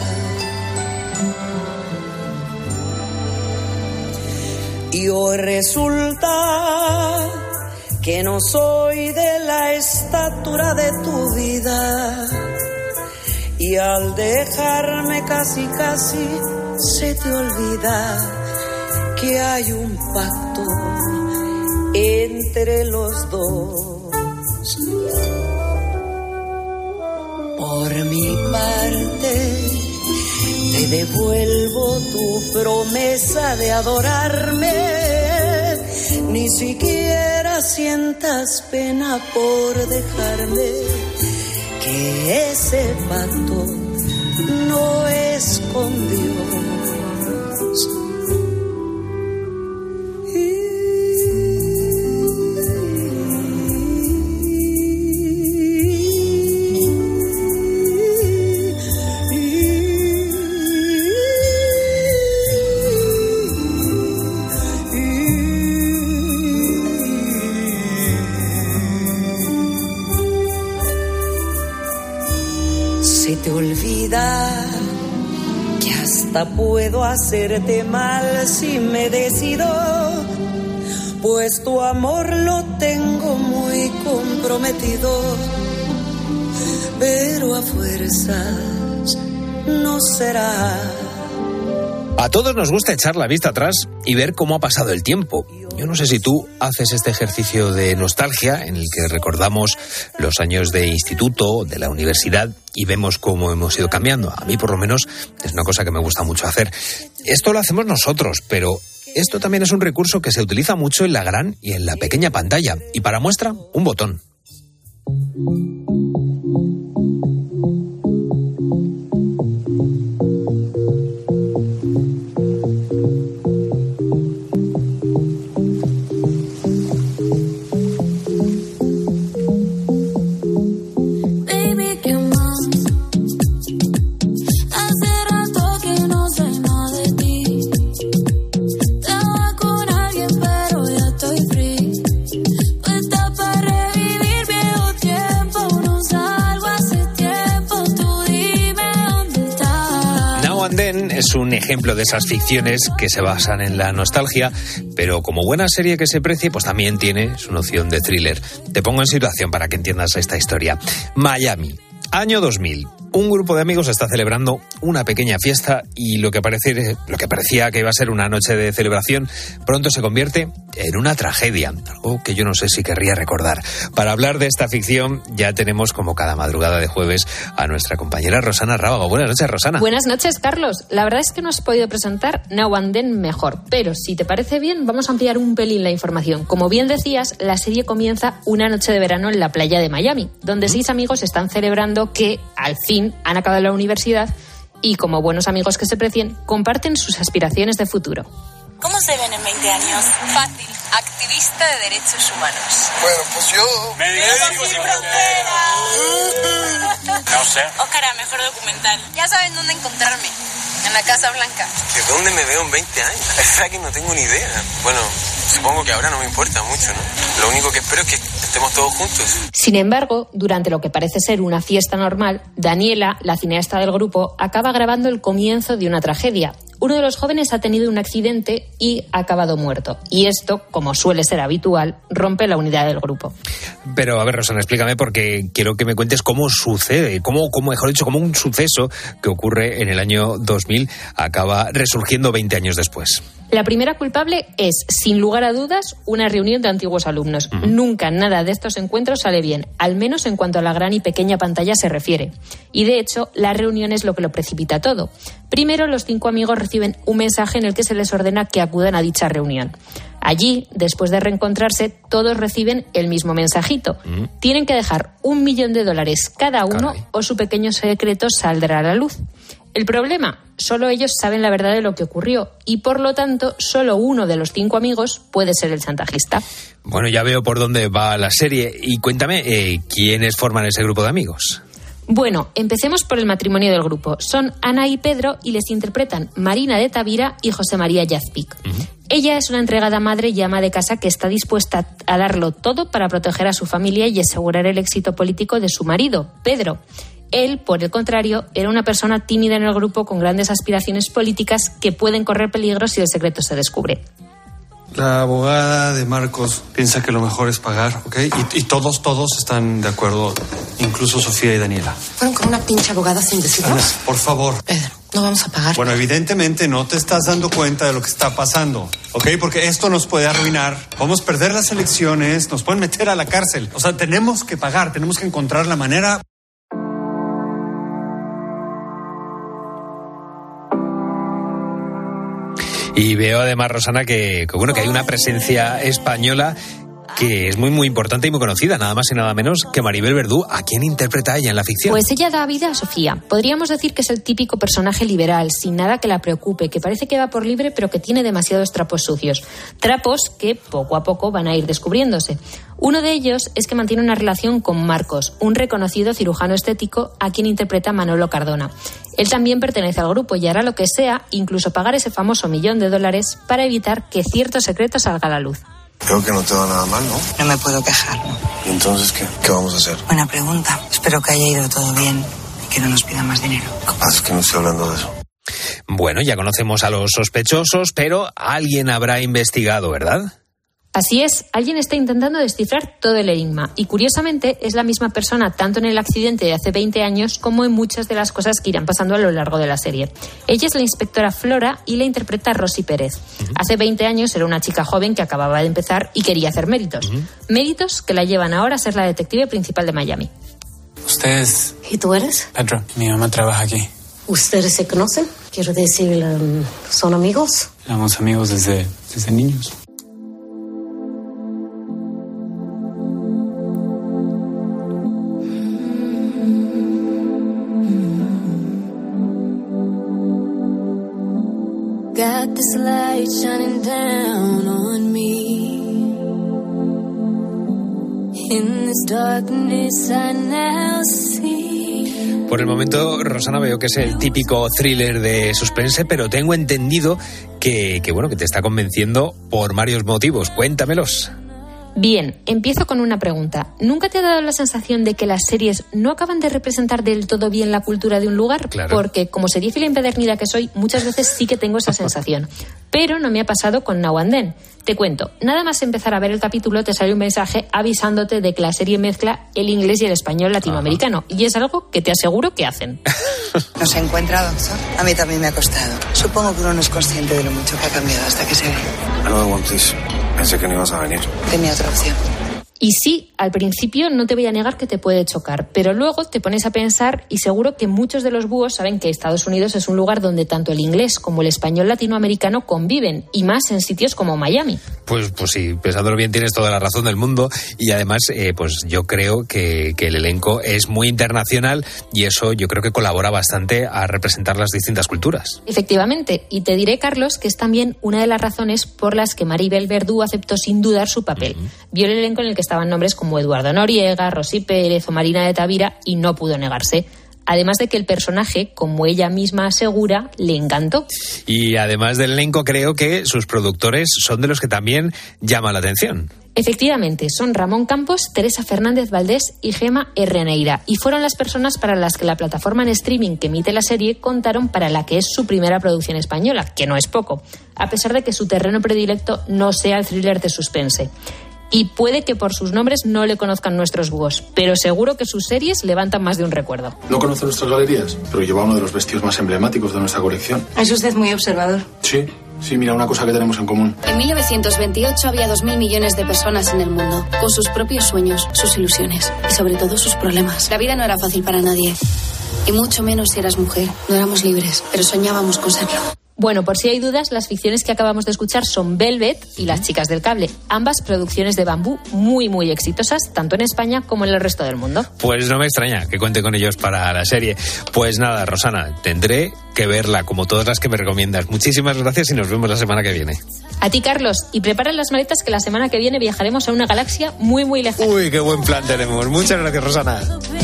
Y hoy resulta que no soy de la estatura de tu vida, y al dejarme casi casi se te olvida que hay un pacto entre los dos. Por mi parte te devuelvo tu promesa de adorarme, ni siquiera sientas pena por dejarme, que ese pacto no es con Dios. Te olvida que hasta puedo hacerte mal si me decido, pues tu amor lo tengo muy comprometido, pero a fuerzas no será. A todos nos gusta echar la vista atrás y ver cómo ha pasado el tiempo. Yo no sé si tú haces este ejercicio de nostalgia en el que recordamos los años de instituto, de la universidad y vemos cómo hemos ido cambiando. A mí, por lo menos, es una cosa que me gusta mucho hacer. Esto lo hacemos nosotros, pero esto también es un recurso que se utiliza mucho en la gran y en la pequeña pantalla. Y para muestra, un botón. Es un ejemplo de esas ficciones que se basan en la nostalgia, pero como buena serie que se precie, pues también tiene su noción de thriller. Te pongo en situación para que entiendas esta historia. Miami, año dos mil. Un grupo de amigos está celebrando una pequeña fiesta y lo que, parece, lo que parecía que iba a ser una noche de celebración pronto se convierte en una tragedia, algo que yo no sé si querría recordar. Para hablar de esta ficción ya tenemos, como cada madrugada de jueves, a nuestra compañera Rosana Rábago. Buenas noches, Rosana. Buenas noches, Carlos. La verdad es que no has podido presentar Now and Then mejor, pero si te parece bien vamos a ampliar un pelín la información. Como bien decías, la serie comienza una noche de verano en la playa de Miami, donde seis amigos están celebrando que, al fin, han acabado la universidad y, como buenos amigos que se precien, comparten sus aspiraciones de futuro. ¿Cómo se ven en veinte años? Fácil, activista de derechos humanos. Bueno, pues yo... ¡Médicos sin fronteras! No sé. Óscar, mejor documental. Ya saben dónde encontrarme. En la Casa Blanca. ¿De dónde me veo en veinte años? Es verdad que no tengo ni idea. Bueno, supongo que ahora no me importa mucho, ¿no? Lo único que espero es que estemos todos juntos. Sin embargo, durante lo que parece ser una fiesta normal, Daniela, la cineasta del grupo, acaba grabando el comienzo de una tragedia. Uno de los jóvenes ha tenido un accidente y ha acabado muerto. Y esto, como suele ser habitual, rompe la unidad del grupo. Pero, a ver, Rosana, explícame, porque quiero que me cuentes cómo sucede, cómo, cómo mejor dicho, cómo un suceso que ocurre en el año dos mil acaba resurgiendo veinte años después. La primera culpable es, sin lugar a dudas, una reunión de antiguos alumnos. Uh-huh. Nunca nada de estos encuentros sale bien, al menos en cuanto a la gran y pequeña pantalla se refiere. Y de hecho, la reunión es lo que lo precipita todo. Primero, los cinco amigos reciben un mensaje en el que se les ordena que acudan a dicha reunión. Allí, después de reencontrarse, todos reciben el mismo mensajito. Uh-huh. Tienen que dejar un millón de dólares cada uno. Caray. O su pequeño secreto saldrá a la luz. El problema, solo ellos saben la verdad de lo que ocurrió y, por lo tanto, solo uno de los cinco amigos puede ser el chantajista. Bueno, ya veo por dónde va la serie. Y cuéntame, eh, ¿quiénes forman ese grupo de amigos? Bueno, empecemos por el matrimonio del grupo. Son Ana y Pedro y les interpretan Marina de Tavira y José María Yazpic. Uh-huh. Ella es una entregada madre y ama de casa que está dispuesta a darlo todo para proteger a su familia y asegurar el éxito político de su marido, Pedro. Él, por el contrario, era una persona tímida en el grupo con grandes aspiraciones políticas que pueden correr peligro si el secreto se descubre. La abogada de Marcos piensa que lo mejor es pagar, ¿ok? Y, y todos, todos están de acuerdo, incluso Sofía y Daniela. ¿Fueron con una pinche abogada sin decirnos? Ana, por favor. Pedro, no vamos a pagar. Bueno, evidentemente no te estás dando cuenta de lo que está pasando, ¿ok? Porque esto nos puede arruinar. Podemos perder las elecciones, nos pueden meter a la cárcel. O sea, tenemos que pagar, tenemos que encontrar la manera... Y veo además, Rosana, que, que bueno que hay una presencia española que es muy muy importante y muy conocida, nada más y nada menos que Maribel Verdú. ¿A quién interpreta ella en la ficción? Pues ella da vida a Sofía. Podríamos decir que es el típico personaje liberal, sin nada que la preocupe, que parece que va por libre pero que tiene demasiados trapos sucios. Trapos que poco a poco van a ir descubriéndose. Uno de ellos es que mantiene una relación con Marcos, un reconocido cirujano estético a quien interpreta Manolo Cardona. Él también pertenece al grupo y hará lo que sea, incluso pagar ese famoso millón de dólares para evitar que cierto secreto salga a la luz. Creo que no te va nada mal, ¿no? No me puedo quejar, ¿no? ¿Y entonces qué? ¿Qué vamos a hacer? Buena pregunta. Espero que haya ido todo bien y que no nos pidan más dinero. Capaz es que no estoy hablando de eso. Bueno, ya conocemos a los sospechosos, pero alguien habrá investigado, ¿verdad? Así es, alguien está intentando descifrar todo el enigma y, curiosamente, es la misma persona tanto en el accidente de hace veinte años como en muchas de las cosas que irán pasando a lo largo de la serie. Ella es la inspectora Flora y la interpreta Rosy Pérez. Uh-huh. Hace veinte años era una chica joven que acababa de empezar y quería hacer méritos. Uh-huh. Méritos que la llevan ahora a ser la detective principal de Miami. ¿Usted es...? ¿Y tú eres? Pedro, mi mamá trabaja aquí. ¿Ustedes se conocen? Quiero decir, um, ¿son amigos? Somos amigos desde, desde niños. Got this light shining down on me. In this darkness I now see. Por el momento, Rosana, veo que es el típico thriller de suspense, pero tengo entendido que, que bueno, que te está convenciendo por varios motivos. Cuéntamelos. Bien, empiezo con una pregunta. ¿Nunca te ha dado la sensación de que las series no acaban de representar del todo bien la cultura de un lugar? Claro. Porque, como seriéfila empedernida que soy, muchas veces sí que tengo esa sensación. Pero no me ha pasado con Now and Then. Te cuento, nada más empezar a ver el capítulo te sale un mensaje avisándote de que la serie mezcla el inglés y el español latinoamericano. Ajá. Y es algo que te aseguro que hacen. ¿No se encuentra, doctor? A mí también me ha costado. Supongo que uno no es consciente de lo mucho que ha cambiado hasta que se ve. Another one, please. Pensé que no ibas a venir. Tenía otra opción. Y sí, al principio no te voy a negar que te puede chocar, pero luego te pones a pensar y seguro que muchos de los búhos saben que Estados Unidos es un lugar donde tanto el inglés como el español latinoamericano conviven, y más en sitios como Miami. Pues, pues sí, pensándolo bien tienes toda la razón del mundo, y además eh, pues yo creo que, que el elenco es muy internacional y eso yo creo que colabora bastante a representar las distintas culturas. Efectivamente, y te diré, Carlos, que es también una de las razones por las que Maribel Verdú aceptó sin dudar su papel. Uh-huh. Vio el elenco en el que estaban nombres como Eduardo Noriega, Rosy Pérez o Marina de Tavira y no pudo negarse. Además de que el personaje, como ella misma asegura, le encantó. Y además del elenco, creo que sus productores son de los que también llaman la atención. Efectivamente, son Ramón Campos, Teresa Fernández Valdés y Gema Herreneira. Y fueron las personas para las que la plataforma en streaming que emite la serie contaron para la que es su primera producción española, que no es poco, a pesar de que su terreno predilecto no sea el thriller de suspense. Y puede que por sus nombres no le conozcan nuestros búhos, pero seguro que sus series levantan más de un recuerdo. No conoce nuestras galerías, pero lleva uno de los vestidos más emblemáticos de nuestra colección. Es usted muy observador. Sí, sí, mira, una cosa que tenemos en común. En mil novecientos veintiocho había dos mil millones de personas en el mundo, con sus propios sueños, sus ilusiones y sobre todo sus problemas. La vida no era fácil para nadie, y mucho menos si eras mujer. No éramos libres, pero soñábamos con serlo. Bueno, por si hay dudas, las ficciones que acabamos de escuchar son Velvet y Las chicas del cable, ambas producciones de Bambú muy muy exitosas, tanto en España como en el resto del mundo. Pues no me extraña que cuente con ellos para la serie. Pues nada, Rosana, tendré que verla como todas las que me recomiendas. Muchísimas gracias y nos vemos la semana que viene. A ti, Carlos, y prepara las maletas que la semana que viene viajaremos a una galaxia muy muy lejana. Uy, qué buen plan tenemos. Muchas gracias, Rosana.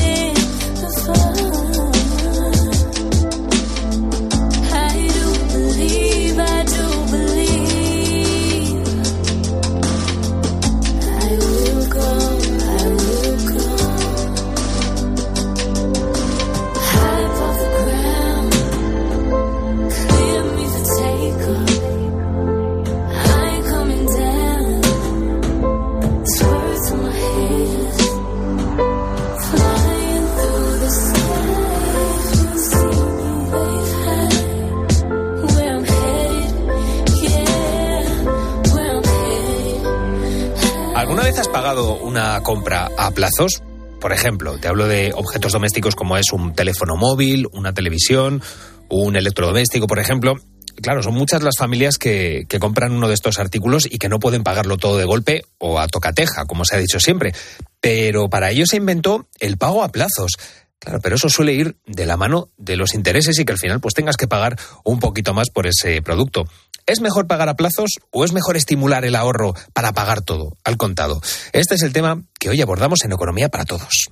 ¿Alguna vez has pagado una compra a plazos? Por ejemplo, te hablo de objetos domésticos como es un teléfono móvil, una televisión, un electrodoméstico, por ejemplo. Claro, son muchas las familias que, que compran uno de estos artículos y que no pueden pagarlo todo de golpe o a tocateja, como se ha dicho siempre. Pero para ello se inventó el pago a plazos. Claro, pero eso suele ir de la mano de los intereses y que al final pues tengas que pagar un poquito más por ese producto. ¿Es mejor pagar a plazos o es mejor estimular el ahorro para pagar todo al contado? Este es el tema que hoy abordamos en Economía para Todos.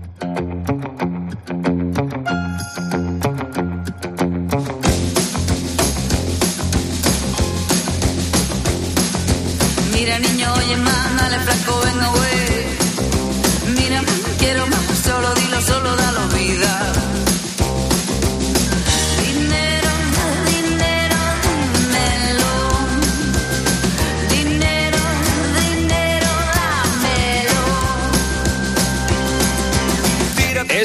Mira, niño, oye más, dale flaco, venga, güey. Mira, quiero más, solo dilo, solo dalo vida. Dinero, dinero, dímelo. Dinero,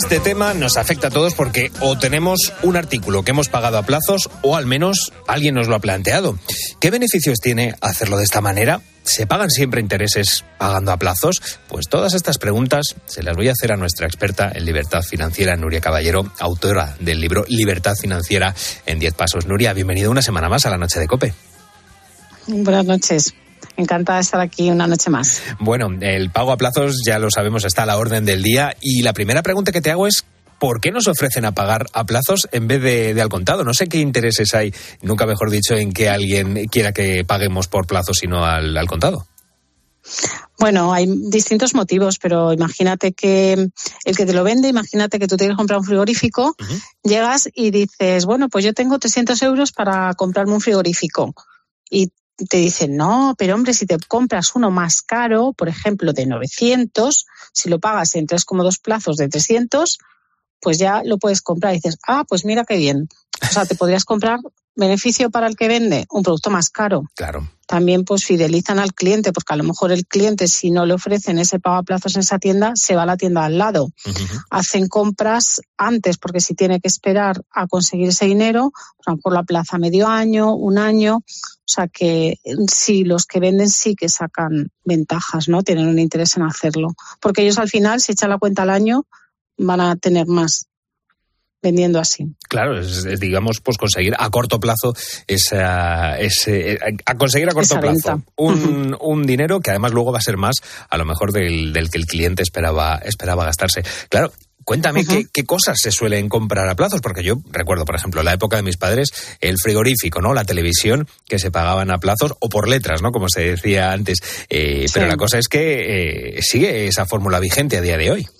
Este tema nos afecta a todos porque o tenemos un artículo que hemos pagado a plazos o al menos alguien nos lo ha planteado. ¿Qué beneficios tiene hacerlo de esta manera? ¿Se pagan siempre intereses pagando a plazos? Pues todas estas preguntas se las voy a hacer a nuestra experta en libertad financiera, Nuria Caballero, autora del libro Libertad Financiera en diez pasos. Nuria, bienvenida una semana más a La Noche de COPE. Buenas noches. Encantada de estar aquí una noche más. Bueno, el pago a plazos, ya lo sabemos, está a la orden del día. Y la primera pregunta que te hago es, ¿por qué nos ofrecen a pagar a plazos en vez de, de al contado? No sé qué intereses hay, nunca mejor dicho, en que alguien quiera que paguemos por plazos sino al, al contado. Bueno, hay distintos motivos, pero imagínate que el que te lo vende, imagínate que tú tienes que comprar un frigorífico, uh-huh. Llegas y dices, bueno, pues yo tengo trescientos euros para comprarme un frigorífico. Y te dicen, no, pero hombre, si te compras uno más caro, por ejemplo, de novecientos, si lo pagas en tres coma dos plazos de trescientos, pues ya lo puedes comprar. Y dices, ah, pues mira qué bien. O sea, te podrías comprar beneficio para el que vende, un producto más caro. Claro. También pues fidelizan al cliente, porque a lo mejor el cliente, si no le ofrecen ese pago a plazos en esa tienda, se va a la tienda al lado. Uh-huh. Hacen compras antes, porque si tiene que esperar a conseguir ese dinero, por la plaza medio año, un año. O sea que sí, los que venden sí que sacan ventajas, ¿no? Tienen un interés en hacerlo. Porque ellos al final, si echan la cuenta al año, van a tener más vendiendo así. Claro, es, es digamos, pues conseguir a corto plazo esa, ese, a conseguir a corto esa plazo venta. un, un dinero que además luego va a ser más a lo mejor del, del que el cliente esperaba, esperaba gastarse. Claro. Cuéntame, uh-huh. ¿qué, qué cosas se suelen comprar a plazos? Porque yo recuerdo, por ejemplo, la época de mis padres, el frigorífico, ¿no? La televisión, que se pagaban a plazos o por letras, ¿no? Como se decía antes. Eh, sí. Pero la cosa es que eh, sigue esa fórmula vigente a día de hoy.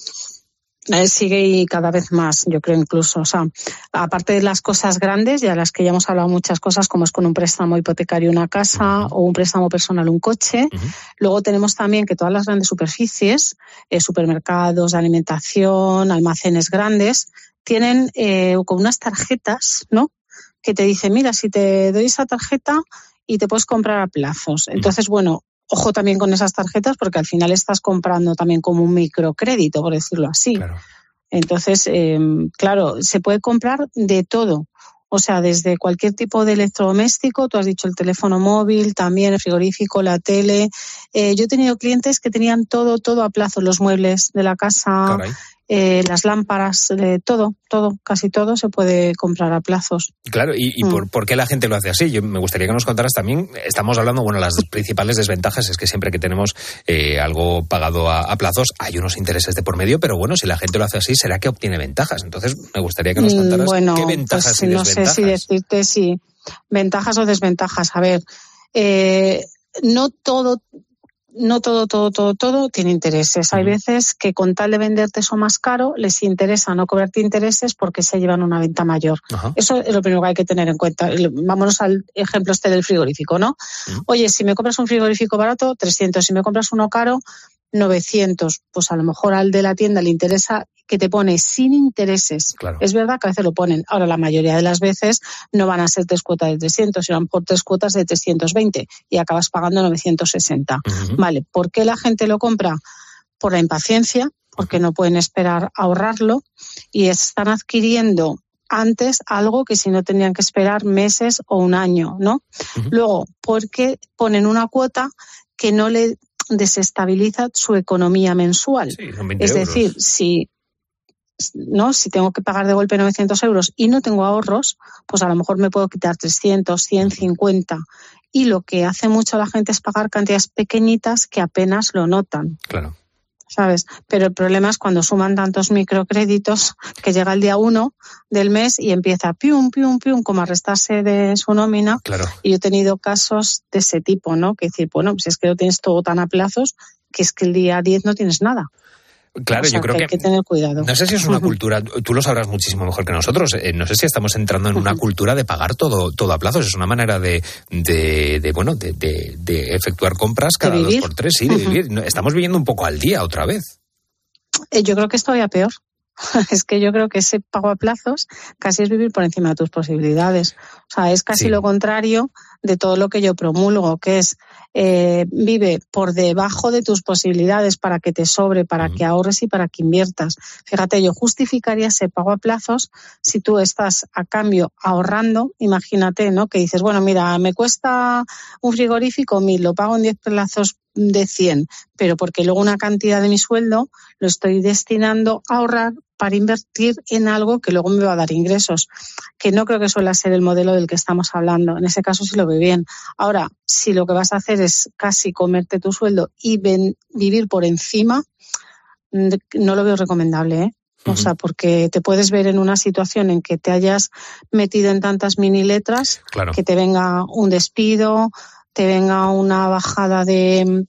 Sigue y cada vez más, yo creo incluso. O sea, aparte de las cosas grandes, ya las que ya hemos hablado muchas cosas, como es con un préstamo hipotecario una casa uh-huh. o un préstamo personal un coche. Uh-huh. Luego tenemos también que todas las grandes superficies, eh, supermercados de alimentación, almacenes grandes, tienen eh, con unas tarjetas, ¿no? Que te dicen, mira, si te doy esa tarjeta y te puedes comprar a plazos. Entonces, uh-huh. bueno, ojo también con esas tarjetas porque al final estás comprando también como un microcrédito, por decirlo así. Claro. Entonces, eh, claro, se puede comprar de todo. O sea, desde cualquier tipo de electrodoméstico, tú has dicho el teléfono móvil, también el frigorífico, la tele. Eh, yo he tenido clientes que tenían todo, todo a plazo, los muebles de la casa, eh, las lámparas, eh, todo, todo, casi todo se puede comprar a plazos. Claro, ¿y, y mm. por, por qué la gente lo hace así? Yo me gustaría que nos contaras también, estamos hablando, bueno, las principales desventajas es que siempre que tenemos eh, algo pagado a, a plazos hay unos intereses de por medio, pero bueno, si la gente lo hace así, será que obtiene ventajas. Entonces, me gustaría que nos contaras bueno, qué ventajas pues, y no desventajas. No sé si decirte si ventajas o desventajas. A ver, eh, no todo... No todo, todo, todo, todo tiene intereses. Hay uh-huh. veces que con tal de venderte eso más caro, les interesa no cobrarte intereses porque se llevan una venta mayor. Uh-huh. Eso es lo primero que hay que tener en cuenta. Vámonos al ejemplo este del frigorífico, ¿no? Uh-huh. Oye, si me compras un frigorífico barato, trescientos. Si me compras uno caro, novecientos. Pues a lo mejor al de la tienda le interesa que te pone sin intereses. Claro. Es verdad que a veces lo ponen. Ahora, la mayoría de las veces no van a ser tres cuotas de trescientos, sino por tres cuotas de trescientos veinte y acabas pagando novecientos sesenta. Uh-huh. Vale, ¿por qué la gente lo compra? Por la impaciencia, porque no pueden esperar a ahorrarlo y están adquiriendo antes algo que si no tendrían que esperar meses o un año, ¿no? Uh-huh. Luego, porque ponen una cuota que no le desestabiliza su economía mensual. Sí, son veinte es euros. decir, si no, si tengo que pagar de golpe novecientos euros y no tengo ahorros, pues a lo mejor me puedo quitar trescientos, ciento cincuenta. Y lo que hace mucho la gente es pagar cantidades pequeñitas que apenas lo notan. Claro. ¿Sabes? Pero el problema es cuando suman tantos microcréditos que llega el día uno del mes y empieza pium, pium, pium, como a restarse de su nómina. Claro. Y yo he tenido casos de ese tipo, ¿no? Que decir, bueno, pues es que lo tienes todo tan a plazos que es que el día diez no tienes nada. Claro, o sea, yo creo que que, hay que tener cuidado. No sé si es una cultura, tú lo sabrás muchísimo mejor que nosotros, eh, no sé si estamos entrando en una cultura de pagar todo todo a plazos, es una manera de, de, de bueno, de, de, de efectuar compras cada dos por tres, sí, de uh-huh. vivir. Estamos viviendo un poco al día otra vez. Eh, yo creo que es todavía peor. Es que yo creo que ese pago a plazos casi es vivir por encima de tus posibilidades. O sea, es casi sí. lo contrario de todo lo que yo promulgo, que es eh, vive por debajo de tus posibilidades para que te sobre, para uh-huh. que ahorres y para que inviertas. Fíjate, yo justificaría ese pago a plazos si tú estás a cambio ahorrando. Imagínate, ¿no? Que dices, bueno, mira, me cuesta un frigorífico mil, lo pago en diez plazos de cien, pero porque luego una cantidad de mi sueldo lo estoy destinando a ahorrar para invertir en algo que luego me va a dar ingresos, que no creo que suele ser el modelo del que estamos hablando. En ese caso sí lo veo bien. Ahora, si lo que vas a hacer es casi comerte tu sueldo y ven, vivir por encima, no lo veo recomendable, ¿eh? O sea, porque te puedes ver en una situación en que te hayas metido en tantas mini letras, claro. que te venga un despido, te venga una bajada de,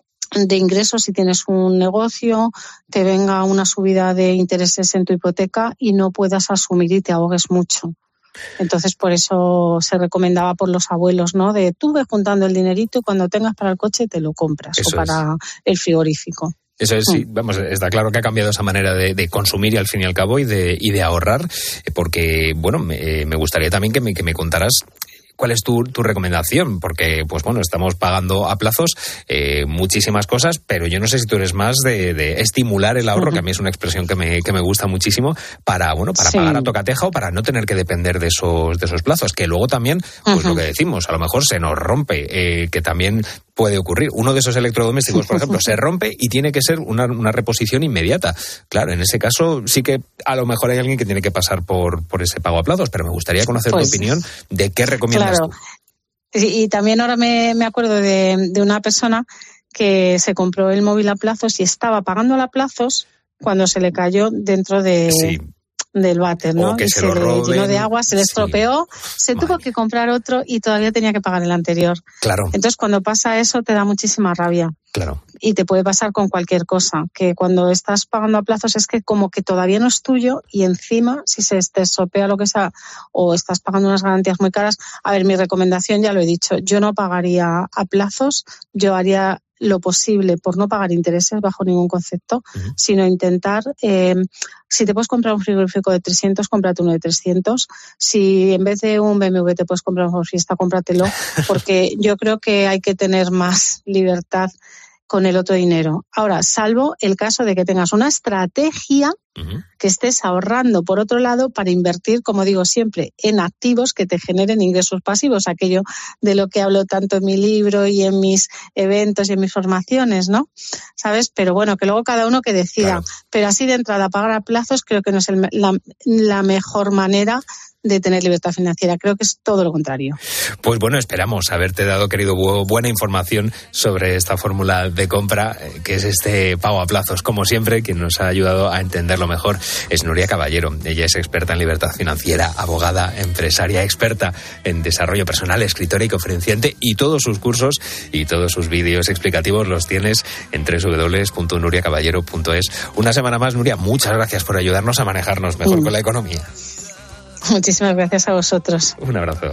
de ingresos si tienes un negocio, te venga una subida de intereses en tu hipoteca y no puedas asumir y te ahogues mucho. Entonces, por eso se recomendaba por los abuelos, ¿no? De tú ves juntando el dinerito y cuando tengas para el coche te lo compras eso o para es. el frigorífico. Eso es, sí, vamos, está claro que ha cambiado esa manera de, de consumir y al fin y al cabo y de, y de ahorrar, porque, bueno, me, me gustaría también que me, que me contaras cuál es tu, tu recomendación, porque, pues bueno, estamos pagando a plazos eh, muchísimas cosas, pero yo no sé si tú eres más de, de estimular el ahorro, uh-huh. que a mí es una expresión que me, que me gusta muchísimo, para, bueno, para sí. pagar a tocateja o para no tener que depender de esos, de esos plazos, que luego también, pues uh-huh. lo que decimos, a lo mejor se nos rompe, eh, que también puede ocurrir. Uno de esos electrodomésticos, por ejemplo, se rompe y tiene que ser una, una reposición inmediata. Claro, en ese caso sí que a lo mejor hay alguien que tiene que pasar por, por ese pago a plazos, pero me gustaría conocer pues, tu opinión de qué recomiendas claro. tú. Y, y también ahora me, me acuerdo de, de una persona que se compró el móvil a plazos y estaba pagando a plazos cuando se le cayó dentro de... Sí. del váter, ¿no? Que y se, se lo le roben. llenó de agua, se le estropeó, sí. se Madre. tuvo que comprar otro y todavía tenía que pagar el anterior. Claro. Entonces, cuando pasa eso, te da muchísima rabia. Claro. Y te puede pasar con cualquier cosa, que cuando estás pagando a plazos es que como que todavía no es tuyo y encima, si se te estropea lo que sea o estás pagando unas garantías muy caras, a ver, mi recomendación ya lo he dicho, yo no pagaría a plazos, yo haría lo posible por no pagar intereses bajo ningún concepto, uh-huh. sino intentar, eh, si te puedes comprar un frigorífico de trescientos, cómprate uno de trescientos. Si en vez de un B M W te puedes comprar un Fiesta, cómpratelo, porque yo creo que hay que tener más libertad con el otro dinero. Ahora, salvo el caso de que tengas una estrategia uh-huh. que estés ahorrando por otro lado para invertir, como digo siempre, en activos que te generen ingresos pasivos, aquello de lo que hablo tanto en mi libro y en mis eventos y en mis formaciones, ¿no? ¿Sabes? Pero bueno, que luego cada uno que decida. Claro. Pero así de entrada, pagar a plazos creo que no es el, la, la mejor manera de tener libertad financiera. Creo que es todo lo contrario. Pues bueno, esperamos haberte dado, querido Búho, buena información sobre esta fórmula de compra, que es este pago a plazos. Como siempre, quien nos ha ayudado a entenderlo mejor es Nuria Caballero. Ella es experta en libertad financiera, abogada, empresaria, experta en desarrollo personal, escritora y conferenciante, y todos sus cursos y todos sus vídeos explicativos los tienes en doble u doble u doble u punto nuria caballero punto es. Una semana más, Nuria, muchas gracias por ayudarnos a manejarnos mejor mm. con la economía. Muchísimas gracias a vosotros. Un abrazo.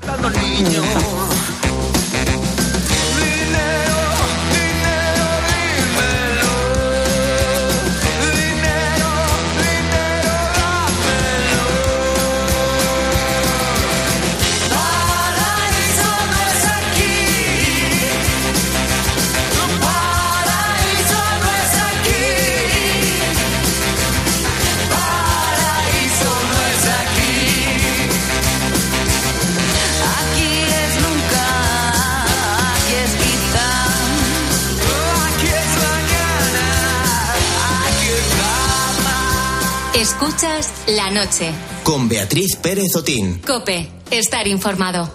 Escuchas La Noche con Beatriz Pérez Otín. COPE, estar informado.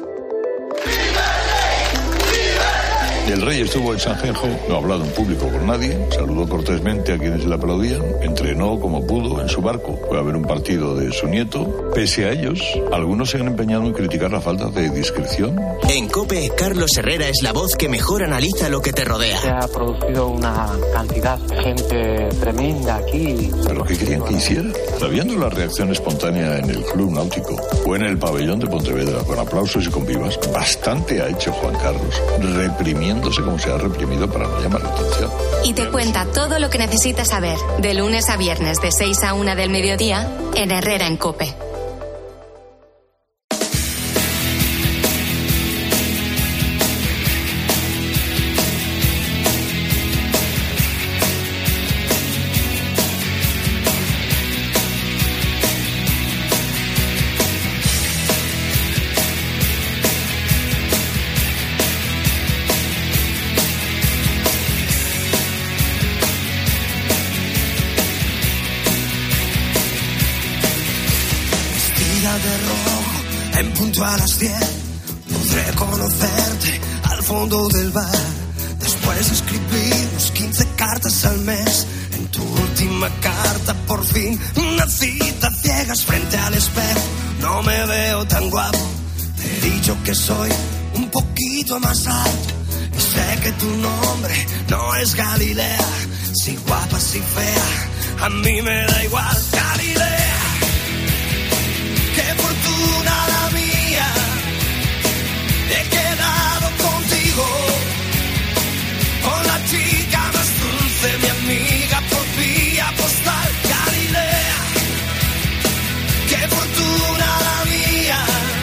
El rey estuvo en Sanjenjo, no ha hablado en público con nadie, saludó cortésmente a quienes le aplaudían, entrenó como pudo en su barco. Fue a ver un partido de su nieto. Pese a ellos, algunos se han empeñado en criticar la falta de discreción. En COPE, Carlos Herrera es la voz que mejor analiza lo que te rodea. Se ha producido una cantidad de gente tremenda aquí. ¿Pero qué querían que hiciera? Sabiendo la reacción espontánea en el Club Náutico o en el pabellón de Pontevedra, con aplausos y con vivas, bastante ha hecho Juan Carlos, reprimiendo como se ha reprimido para no llamar la atención. Y te cuenta todo lo que necesitas saber, de lunes a viernes de seis a una del mediodía, en Herrera en COPE. junto a las diez podré conocerte al fondo del bar. Después escribimos quince cartas al mes. En tu última carta por fin una cita ciegas frente al espejo. No me veo tan guapo, te he dicho que soy un poquito más alto. Y sé que tu nombre no es Galilea. Si guapa, si fea, a mí me da igual. Galilea, qué fortuna la mía. He quedado contigo, con la chica más dulce, mi amiga, por vía postal. Galilea, qué fortuna la mía.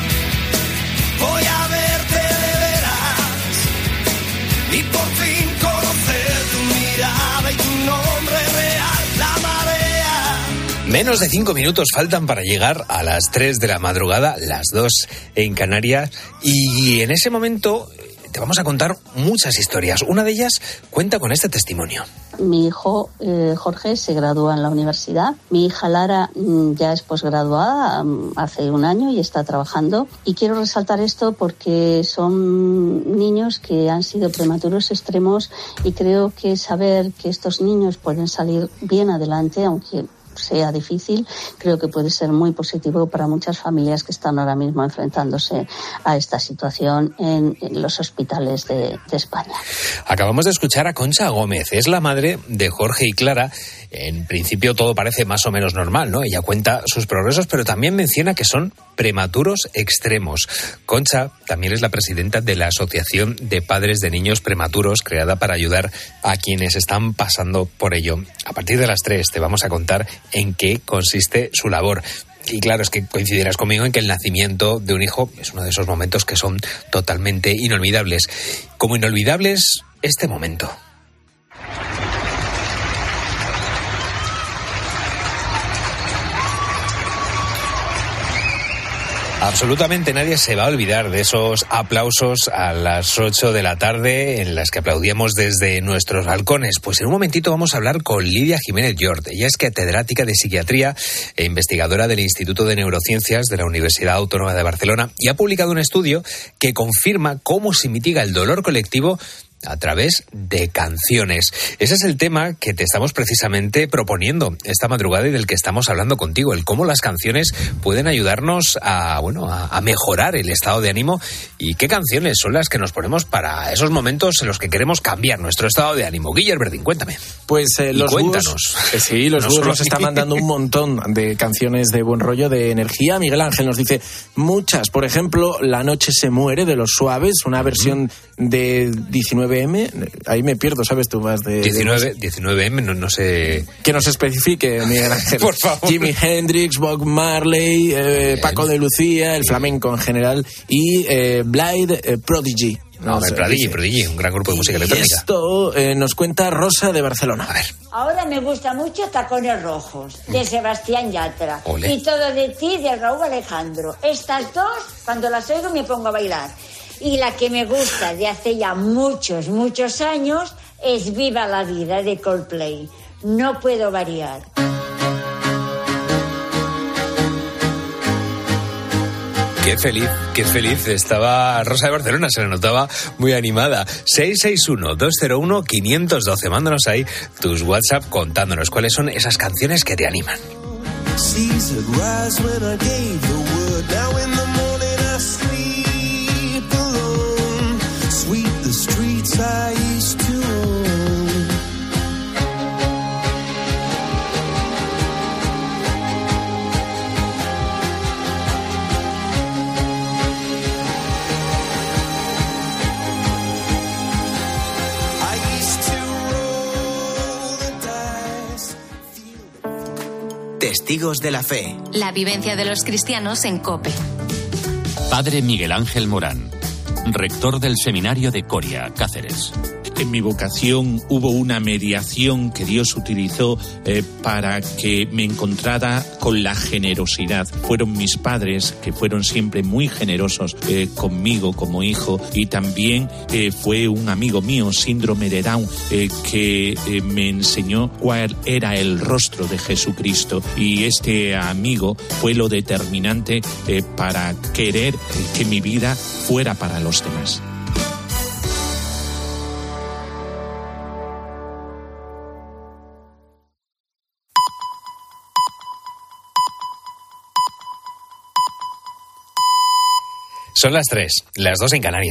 Voy a verte de veras y por fin conocer tu mirada y tu nombre real, la marea. Menos de cinco minutos faltan para llegar a las tres de la madrugada, las dos en Canarias, y en ese momento te vamos a contar muchas historias. Una de ellas cuenta con este testimonio. Mi hijo eh, Jorge se gradúa en la universidad. Mi hija Lara mm, ya es posgraduada um, hace un año y está trabajando. Y quiero resaltar esto porque son niños que han sido prematuros extremos y creo que saber que estos niños pueden salir bien adelante, aunque sea difícil, creo que puede ser muy positivo para muchas familias que están ahora mismo enfrentándose a esta situación en, en los hospitales de, de España. Acabamos de escuchar a Concha Gómez, es la madre de Jorge y Clara. En principio todo parece más o menos normal, ¿no? Ella cuenta sus progresos, pero también menciona que son prematuros extremos. Concha también es la presidenta de la Asociación de Padres de Niños Prematuros, creada para ayudar a quienes están pasando por ello. A partir de las tres te vamos a contar en qué consiste su labor. Y claro, es que coincidirás conmigo en que el nacimiento de un hijo es uno de esos momentos que son totalmente inolvidables. Como inolvidables, este momento. Absolutamente nadie se va a olvidar de esos aplausos a las ocho de la tarde en las que aplaudíamos desde nuestros balcones. Pues en un momentito vamos a hablar con Lidia Jiménez Llort. Ella es catedrática de psiquiatría e investigadora del Instituto de Neurociencias de la Universidad Autónoma de Barcelona y ha publicado un estudio que confirma cómo se mitiga el dolor colectivo a través de canciones. Ese es el tema que te estamos precisamente proponiendo esta madrugada y del que estamos hablando contigo, el cómo las canciones pueden ayudarnos a, bueno, a, a mejorar el estado de ánimo y qué canciones son las que nos ponemos para esos momentos en los que queremos cambiar nuestro estado de ánimo. Guillermo Verdín, cuéntame. Pues eh, los cuéntanos. Bus, eh, sí, los no Bus solo nos están mandando un montón de canciones de buen rollo, de energía. Miguel Ángel nos dice muchas, por ejemplo, La noche se muere de Los Suaves, una versión de diecinueve eme, ahí me pierdo, ¿sabes tú más de... diecinueve, diecinueve eme, no, no sé... Que nos especifique, Miguel Ángel. Por favor. Jimi Hendrix, Bob Marley, eh, Paco de Lucía, el flamenco en general, y eh, Blind eh, Prodigy. No, no sé, Prodigy, Prodigy, un gran grupo de música electrónica. Esto eh, nos cuenta Rosa de Barcelona. A ver. Ahora me gusta mucho Tacones Rojos, de Sebastián Yatra. Olé. Y Todo de ti, de Raúl Alejandro. Estas dos, cuando las oigo, me pongo a bailar. Y la que me gusta de hace ya muchos, muchos años es Viva la Vida, de Coldplay. No puedo variar. Qué feliz, qué feliz estaba Rosa de Barcelona, se la notaba muy animada. seis seis uno, dos cero uno, cinco uno dos. Mándanos ahí tus WhatsApp contándonos cuáles son esas canciones que te animan. Testigos de la fe. La vivencia de los cristianos en COPE. Padre Miguel Ángel Morán, rector del Seminario de Coria, Cáceres. en mi vocación hubo una mediación que Dios utilizó eh, para que me encontrara con la generosidad. Fueron mis padres, que fueron siempre muy generosos eh, conmigo como hijo, y también eh, fue un amigo mío, síndrome de Down, eh, que eh, me enseñó cuál era el rostro de Jesucristo, y este amigo fue lo determinante eh, para querer eh, que mi vida fuera para los demás. Son las tres, las dos en Canarias.